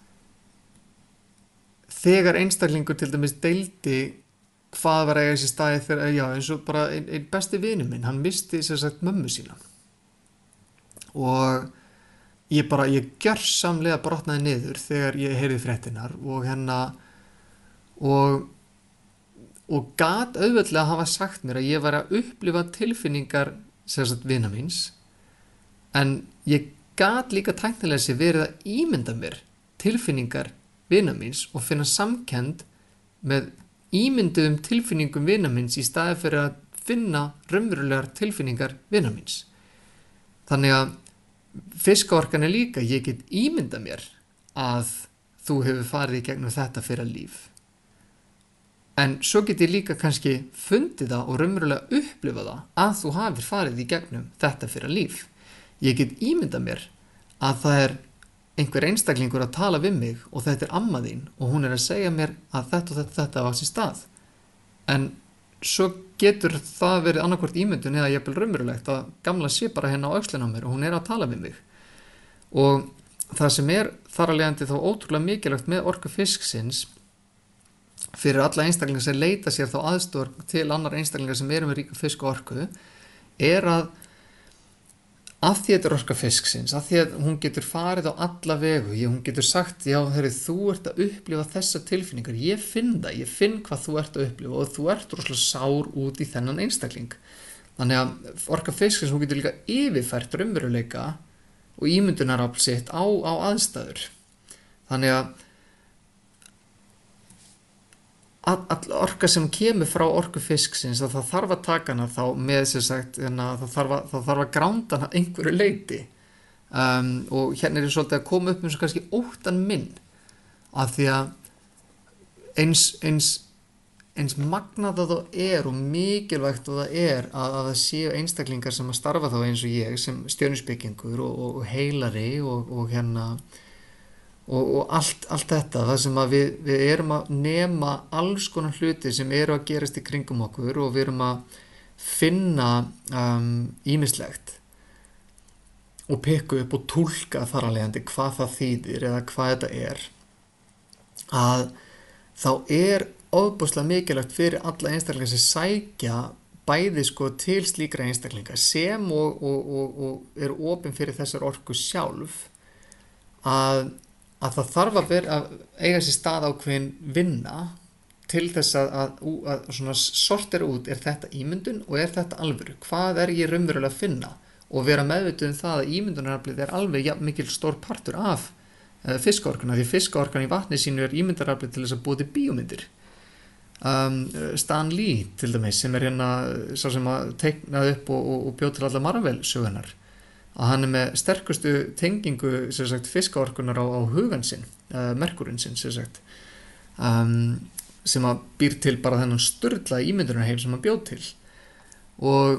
þegar einstaklingur til dæmis deildi hvað var að eiga sér staði þegar, eins og bara einn besti vinur minn, hann missti mömmu sína, og ég gjörsamlega brotnaði niður þegar ég heyrði fréttirnar og gat auðveldlega hafa sagt mér að ég var að upplifa tilfinningar vina míns, en ég gat líka tæknilega sér verið að ímynda mér tilfinningar vina míns og finna samkennd með ímynduðum tilfinningum vina míns í staði fyrir að finna raunverulegar tilfinningar vina míns. Þannig að fiskaorkan líka, ég get ímynda mér að þú hefur farið í gegnum þetta fyrir líf, en svo get ég líka kannski fundið það og raunverulega upplifa það að þú hafir farið í gegnum þetta fyrir líf. Ég get ímynda mér að það einhver einstaklingur að tala við mig og þetta amma þín og hún að segja mér að þetta á sér stað, en svo getur það verið annarkvort ímyndun eða jafnvel raunverulegt að gamla sé bara hérna á öxlina á mér og hún að tala við mig. Og það sem þar að leiðandi þá ótrúlega mikilvægt með orku fisksins fyrir alla einstaklingar sem leita sér þá aðstoðar til annar einstaklingar sem með ríka fiskaorku að því þetta orka fisksins, að því að hún getur farið á alla vegu, hún getur sagt, þú ert að upplifa þessa tilfinningar, ég finn hvað þú ert að upplifa og þú ert rosalega sár út í þennan einstakling. Þannig að orka fisksins, hún getur líka yfirfært raunveruleika og ímyndunarafl sitt á aðstæður. Þannig að all orka sem kemur frá orku fisksins, að það þarf að taka hana þá með það þarf að gránda hana einhverju leyti, og hérna ég svolítið að koma upp með kannski óttan minn, af því að eins magnað að það og mikilvægt að það að það séu einstaklingar sem að starfa þá eins og ég sem stjörnuspekingur og heilari og allt þetta, það sem að við erum að nema alls konar hluti sem eru að gerast í kringum okkur og við erum að finna ýmislegt og pikka upp og túlka þar að leiðandi hvað það þýðir eða hvað þetta að þá ofboðslega mikilvægt fyrir alla einstaklingar sem sækja bæði til slíkra einstaklinga sem og eru opin fyrir þessar orku sjálf að það þarf að eiga sér stað ákveðin vinna til þess að svona sortera út, þetta ímyndun og þetta alvöru, hvað ég raunverulega að finna, og vera meðvituð það að ímyndunaraflið alveg jafn mikil stór partur af fiskaorkuna, því fiskaorkan í vatni sínu ímyndunaraflið til þess að búa til bíómyndir. Stan Lee til dæmis, sem sá sem að teiknaði upp og bjóð til alla Marvel sögunar, að hann með sterkustu tengingu fiskaorkunar á hugan sinn, merkurinn sinn sem að býr til bara þennan sturlaða ímyndunarheim sem hann bjóð til. Og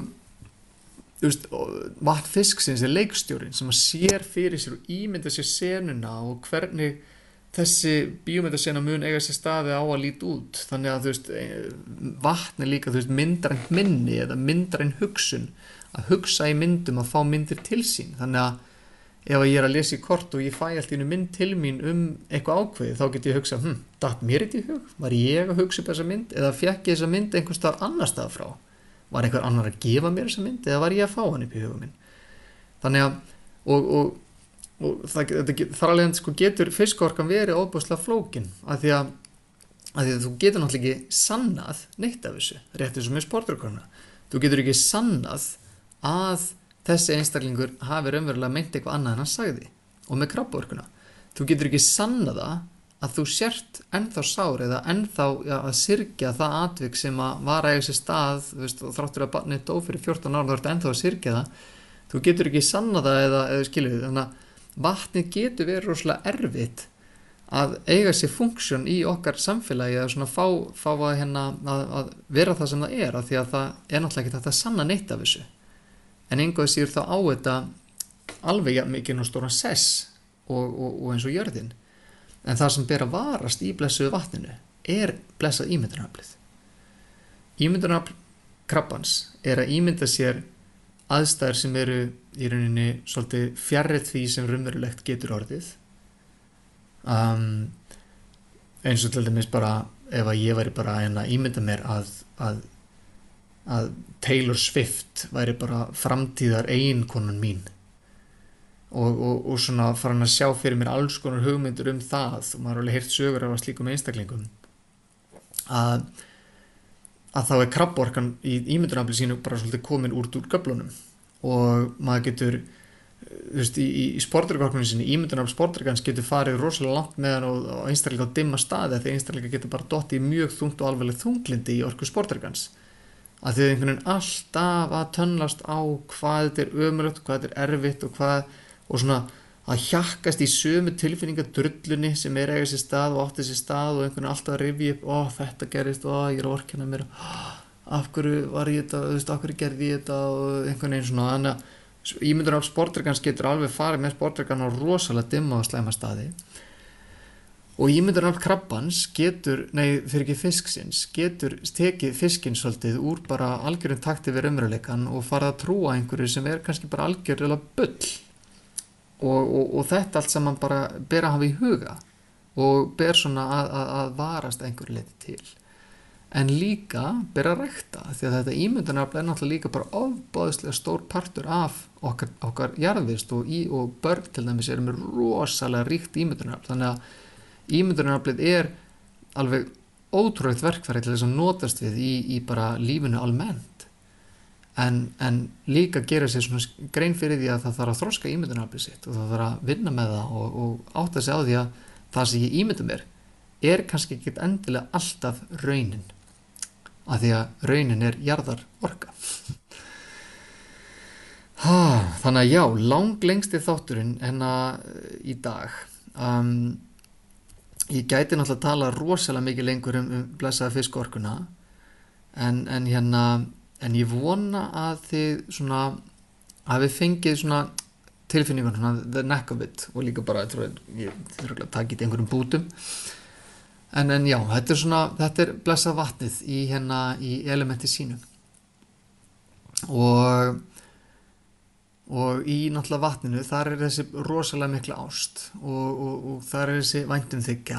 vatn fisksins leikstjórinn sem að sér fyrir sér og ímynda sér senuna og hvernig þessi bíómyndasena mun eiga sér staði á að líta út. Þannig að vatn líka myndrænt minni eða myndrænt hugsun, að hugsa í myndum, að fá myndir til sín. Þannig að ef ég að lesa í kort og ég fæ allt í einu mynd til mín eitthvað ákveðið, þá get ég hugsa, datt mér þetta í hug? Var ég að hugsa upp þessa mynd? Eða fékk ég þessa mynd einhvers staðar annar stað frá? Var einhver annar að gefa mér þessa mynd? Eða var ég að fá hann upp í hugum minn? Þannig að, og þar alveg getur fiskaorkan verið ofboðslega flókin, af því að þú getur náttúrulega ekki sannað neitt af þessu, rétt eins og með sportorkuna. Þú getur ekki sannað að þessi einstaklingur hafi raunverulega meint eitthvað annað en hann sagði, og með krabbaorkuna. Þú getur ekki sannað að þú sért ennþá sár eða ennþá að syrgja það atvik sem að var að eiga sér stað, þú veist, og þráttur að barnið dó fyrir 14 ára, þú ert ennþá að syrgja það, þú getur ekki sanna það eða skilur, þannig að vatnið getur verið rosalega erfitt að eiga sér funksjón í okkar samfélagi að svona fá að vera það sem það er, af því að það er náttúrulega ekki þetta að sanna neitt af þessu, en einhvað sér þá á þetta alveg mikið og stóran sess og eins og jörðin. En það sem ber að varast í blessuðu vatninu er blessað ímyndunaraflið. Ímyndunarafl krabbans er að ímynda sér aðstæður sem eru í rauninni svolítið fjarri því sem raunverulegt getur orðið. Eins og til dæmis bara ef að ég væri bara að ímynda mér að Taylor Swift væri bara framtíðar eiginkonan mín. Og svona farin að sjá fyrir mér alls konar hugmyndur það og maður har alveg heyrt sögur af slíkum einstaklingum að þá er krabborkan í ímyndunarafli sínu bara svolítið komin úr göflunum og maður getur þú veist, í sportdrykkjorkunni sinni ímyndunarafl sportdrykkjans getur farið rosalega langt með hann og einstaklinga á dimma staði því einstaklinga getur bara dottið í mjög þungt og alveglega þunglindi í orku sportdrykkjans að því að einhvern veginn alltaf að tönnlast á hvað þetta er ömurlegt, hvað þetta er erfitt og svona að hjakkast í sömu tilfinningadrullunni sem er eiga sér stað og átti sér stað og einhvern veginn alltaf að rifja upp þetta gerist, ég er að vorkenna mér af hverju var ég þetta, þú veist, af hverju gerði ég þetta og einhvern veginn svona, þannig að ímyndunarafl sportdrykkjans getur alveg farið með sportdrykkan á rosalega dimma og slæma staði og ímyndunarafl krabbans getur fisksins getur tekið fiskinn svolítið úr bara algjörum takti við raunveruleikann og farið að trúa einhverju sem er kannski bara algjörlega bull og þetta allt saman bara ber að hafa í huga og ber svona að varast einhverju leyti til en líka ber að rækta því að þetta ímyndunarafl er náttúrulega líka bara ofboðslega stór partur af okkar jarðvist og börn til dæmis eru með rosalega ríkt ímyndunarafl þannig að ímyndunaraflið er alveg ótrúlegt verkfæri til þess að notast við í bara lífinu almennt en líka gera sér svona grein fyrir því að það þarf að þroska ímyndunaraflið sitt og það þarf að vinna með það og átta sig á því að það sem ég ímynda mér er kannski ekki endilega alltaf raunin af því að raunin er jarðarorka þannig að já, langlengsti þátturinn í dag ég gæti náttúrulega að tala rosalega mikið lengur blessaða fiskorkuna en ég vona að þið svona hafið fengið svona tilfinningun svona the neck of it og líka bara ég þurfa að taka í einhverjum bútum en já, þetta er blessað vatnið í elementi sínu og í náttúrulega vatninu þar er þessi rosalega mikla ást og þar er þessi væntumþykja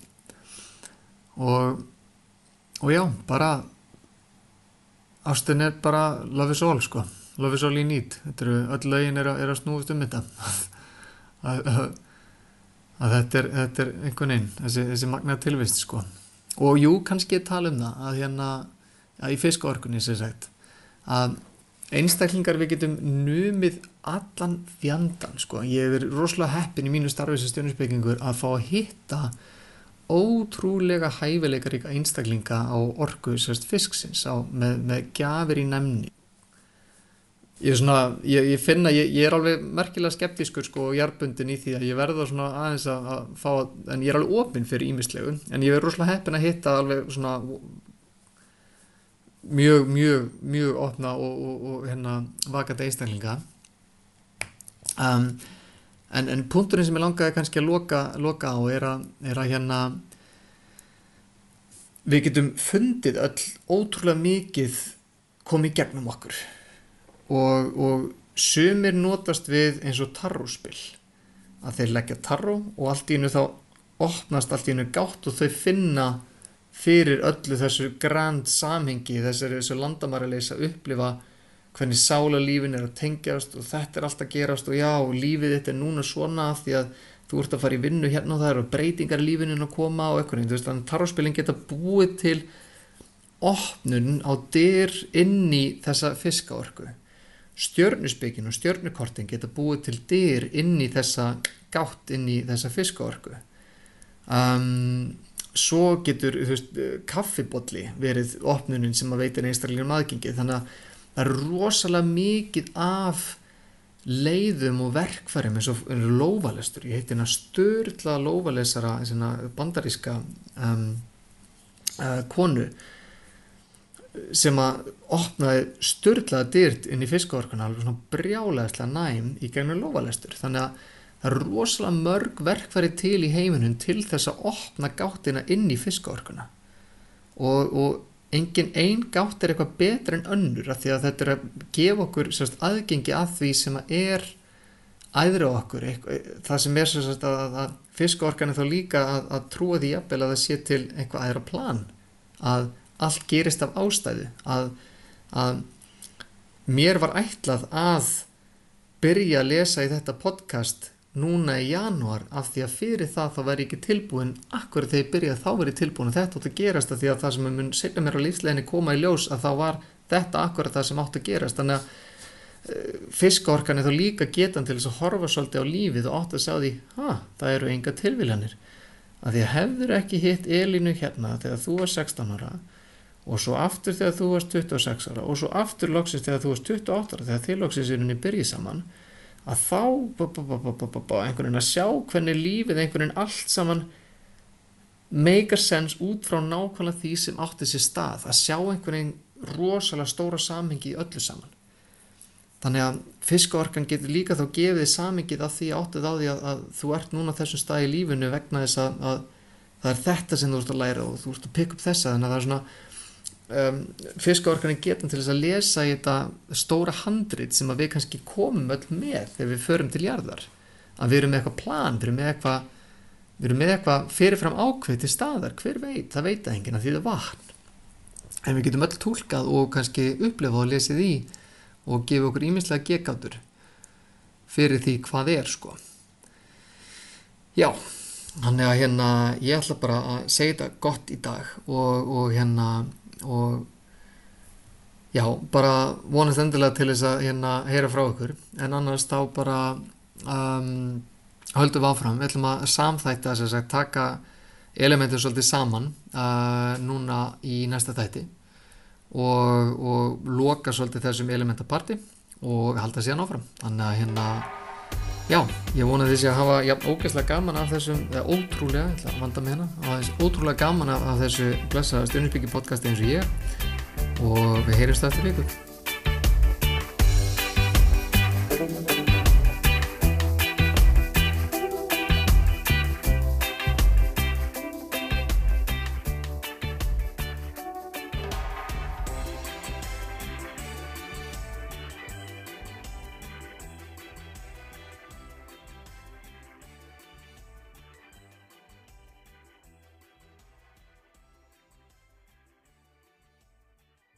og já, bara ástin er bara love is all sko, love is all you need þetta eru, öll lögin er að snúast þetta að þetta er einhvern veginn þessi magnaða tilvist sko og jú, kannski ég tala það að í fiskaorkunni sem sagt að einstaklingar við getum numið allan fjandann sko, ég hef verið rosalega heppinn í mínu starfi sem stjörnuspekingur að fá að hitta ótrúlega hæfileikaríka einstaklinga á orku fisksins með gjafir í næmni ég finn að ég er alveg merkilega skeptískur sko og jarðbundin í því að ég verða svona aðeins að fá en ég er alveg opinn fyrir ýmislegu en ég er rosalega heppinn að hitta alveg svona mjög opna og vakandi einstaklinga en punkturinn sem ég langaði kannski að loka á er að við getum fundið öll ótrúlega mikið komið gegnum okkur og sumir notast við eins og tarróspil að þeir leggja tarró og allt í einu þá opnast allt í einu gátt og þau finna fyrir öllu þessu grand samhengi þessu landamæraleysa upplifa hvernig sálarlífin er að tengjast og þetta er allt að gerast og já, lífið þetta er núna svona af því að þú ert að fara í vinnu hérna og það eru breytingar í lífinu að koma og eitthvað, þú veist, þannig tarróspilin geta búið til opnun á dyr inn í þessa fiskaorku. Stjörnuspekin og stjörnukortin geta búið til dyr inn í þessa gátt inn í þessa fiskaorku Svo getur kaffibolli verið opnunin sem að veitir einstaklingum aðgengi, þannig að það er rosalega mikið af leiðum og verkfærum eins og lófalestur. Ég heiti hérna sturla lófalesara, bandaríska konu sem að opnaði sturlaða dyrt inn í fiskaorkuna, alveg svona brjálæðislega næm í gegnum lófalestur. Þannig að það er rosalega mörg verkfæri til í heiminum til þess að opna gáttina inn í fiskaorkuna. Og engin ein gátt er eitthvað betra en önnur, af því að þetta er að gefa okkur aðgengi að því sem er æðri á okkur. Það sem er að fiskaorkan er þá líka að trúa því jafnvel að það sé til eitthvað æðra plan, að allt gerist af ástæðu, að mér var ætlað að byrja að lesa í þetta podcast núna í janúar, af því að fyrir það þá væri ekki tilbúin. Akkurat þegar ég byrjaði þá væri tilbúin, þetta átti að gerast, af því að það sem mun seinna mér á lífsleiðinni koma í ljós, að þá var þetta akkurat það sem átti að gerast. Þannig að fiskaorkan er þá líka getan til þess að horfa svolítið á lífið og átti að sjá því, það eru enga tilviljanir, af því að hefður ekki hitt Elínu hérna þegar þú var 16 ára og svo aftur þegar þú varst 26 ára og svo aftur loksins þegar þú varst 28 ára, þegar þið loksins í byrjið saman, að þá einhvern veginn að sjá hvernig lífið einhvern veginn allt saman make sense út frá nákvæmlega því sem átti sér stað, að sjá einhvern veginn rosalega stóra samhengi í öllu saman. Þannig að fiskaorkan getur líka þá gefið samhengið af því áttið á því að þú ert núna þessum stað í lífinu vegna þess að það er þetta sem þú ert að læra og þú ert að pikka upp þessa. Þannig að það er svona fiskaorkan er getan til þess að lesa í þetta stóra handrit sem að við kannski komum öll með þegar við förum til jarðar, að við erum með eitthvað plan, við erum með eitthvað fyrirfram ákveð til staðar. Hver veit, það veit að enginn, að því það er vatn, en við getum öll túlkað og kannski upplifað og lesið í og gefa okkur ýmislega gegátur fyrir því hvað er Já, þannig að ég ætla bara að segja þetta gott í dag og já, bara vonast endilega til þess að heyra frá ykkur, en annars þá bara höldum við áfram. Við ætlum að samþætta, taka elementin svolítið saman núna í næsta þætti og loka svolítið þessum elementaparti og halda síðan áfram. Þannig að já, ég vona þið sé að hafa ógeðslega gaman af þessum, eða ótrúlega, ég ætla að vanda með ótrúlega gaman af þessu blessaða Stjörnuspeki podcasti eins og ég, og við heyrjumst eftir viku.